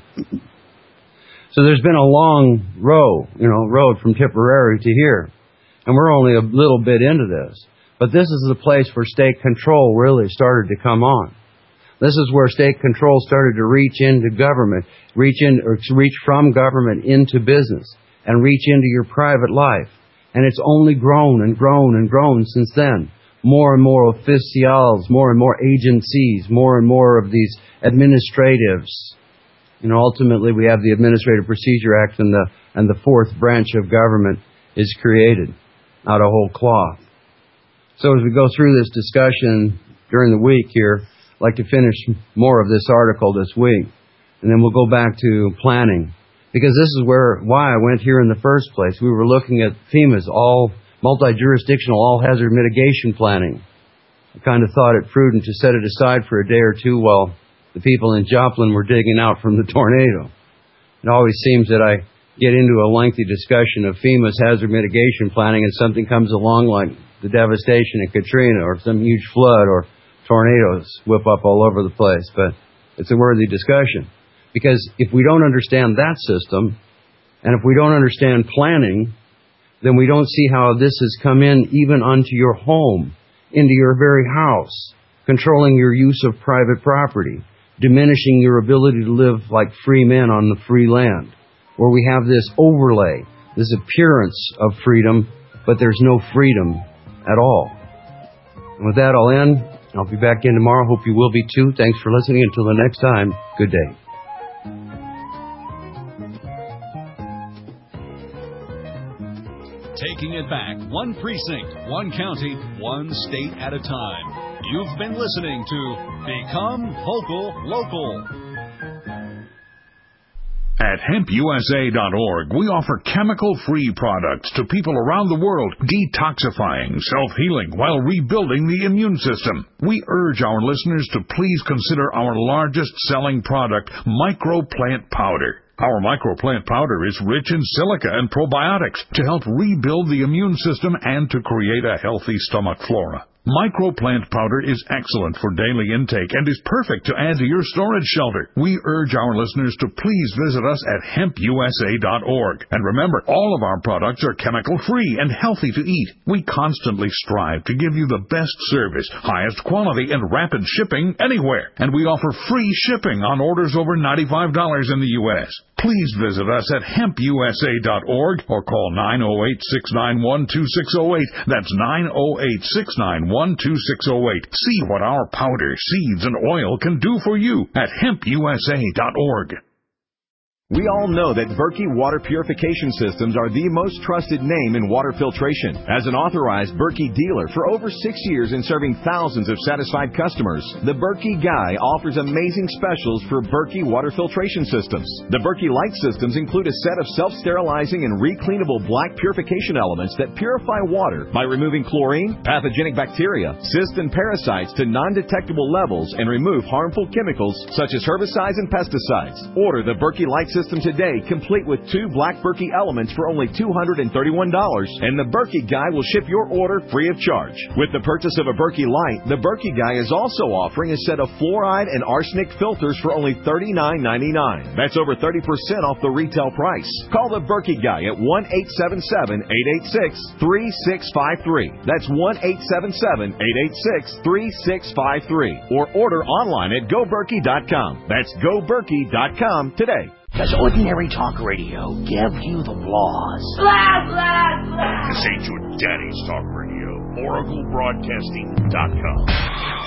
So there's been a long road, you know, road from Tipperary to here. And we're only a little bit into this. But this is the place where state control really started to come on. This is where state control started to reach into government, reach in, or reach from government into business, and reach into your private life. And it's only grown and grown and grown since then. More and more officials, more and more agencies, more and more of these administratives. You know, ultimately we have the Administrative Procedure Act, and the and the fourth branch of government is created out of whole cloth. So as we go through this discussion during the week here, I'd like to finish more of this article this week, and then we'll go back to planning. Because this is where why I went here in the first place. We were looking at FEMA's all multi-jurisdictional all-hazard mitigation planning. I kind of thought it prudent to set it aside for a day or two while the people in Joplin were digging out from the tornado. It always seems that I get into a lengthy discussion of FEMA's hazard mitigation planning and something comes along like the devastation in Katrina or some huge flood or tornadoes whip up all over the place. But it's a worthy discussion. Because if we don't understand that system, and if we don't understand planning, then we don't see how this has come in even onto your home, into your very house, controlling your use of private property, diminishing your ability to live like free men on the free land, where we have this overlay, this appearance of freedom, but there's no freedom at all. And with that, I'll end. I'll be back in tomorrow. Hope you will be too. Thanks for listening. Until the next time, good day.
Taking it back, one precinct, one county, one state at a time. You've been listening to Become Vocal Local.
At hemp U S A dot org, we offer chemical-free products to people around the world, detoxifying, self-healing, while rebuilding the immune system. We urge our listeners to please consider our largest-selling product, Microplant Powder. Our Microplant Powder is rich in silica and probiotics to help rebuild the immune system and to create a healthy stomach flora. Microplant Powder is excellent for daily intake and is perfect to add to your storage shelter. We urge our listeners to please visit us at hemp U S A dot org. And remember, all of our products are chemical-free and healthy to eat. We constantly strive to give you the best service, highest quality, and rapid shipping anywhere. And we offer free shipping on orders over ninety-five dollars in the U S Please visit us at hemp U S A dot org or call nine oh eight, six nine one, two six oh eight. That's nine oh eight, six nine one, two six oh eight. See what our powder, seeds, and oil can do for you at hemp U S A dot org.
We all know that Berkey Water Purification Systems are the most trusted name in water filtration. As an authorized Berkey dealer for over six years and serving thousands of satisfied customers, the Berkey Guy offers amazing specials for Berkey water filtration systems. The Berkey Light systems include a set of self-sterilizing and recleanable black purification elements that purify water by removing chlorine, pathogenic bacteria, cysts, and parasites to non-detectable levels and remove harmful chemicals such as herbicides and pesticides. Order the Berkey Light system today, complete with two black Berkey elements for only two hundred thirty-one dollars, and the Berkey Guy will ship your order free of charge. With the purchase of a Berkey Light, the Berkey Guy is also offering a set of fluoride and arsenic filters for only thirty-nine ninety-nine. That's over thirty percent off the retail price. Call the Berkey Guy at one eight seven seven, eight eight six, three six five three. That's one eight seven seven, eight eight six, three six five three. Or order online at go berkey dot com. That's go berkey dot com today.
Does ordinary talk radio give you the blahs?
Blah, blah, blah.
This ain't your daddy's talk radio. Oracle Broadcasting dot com.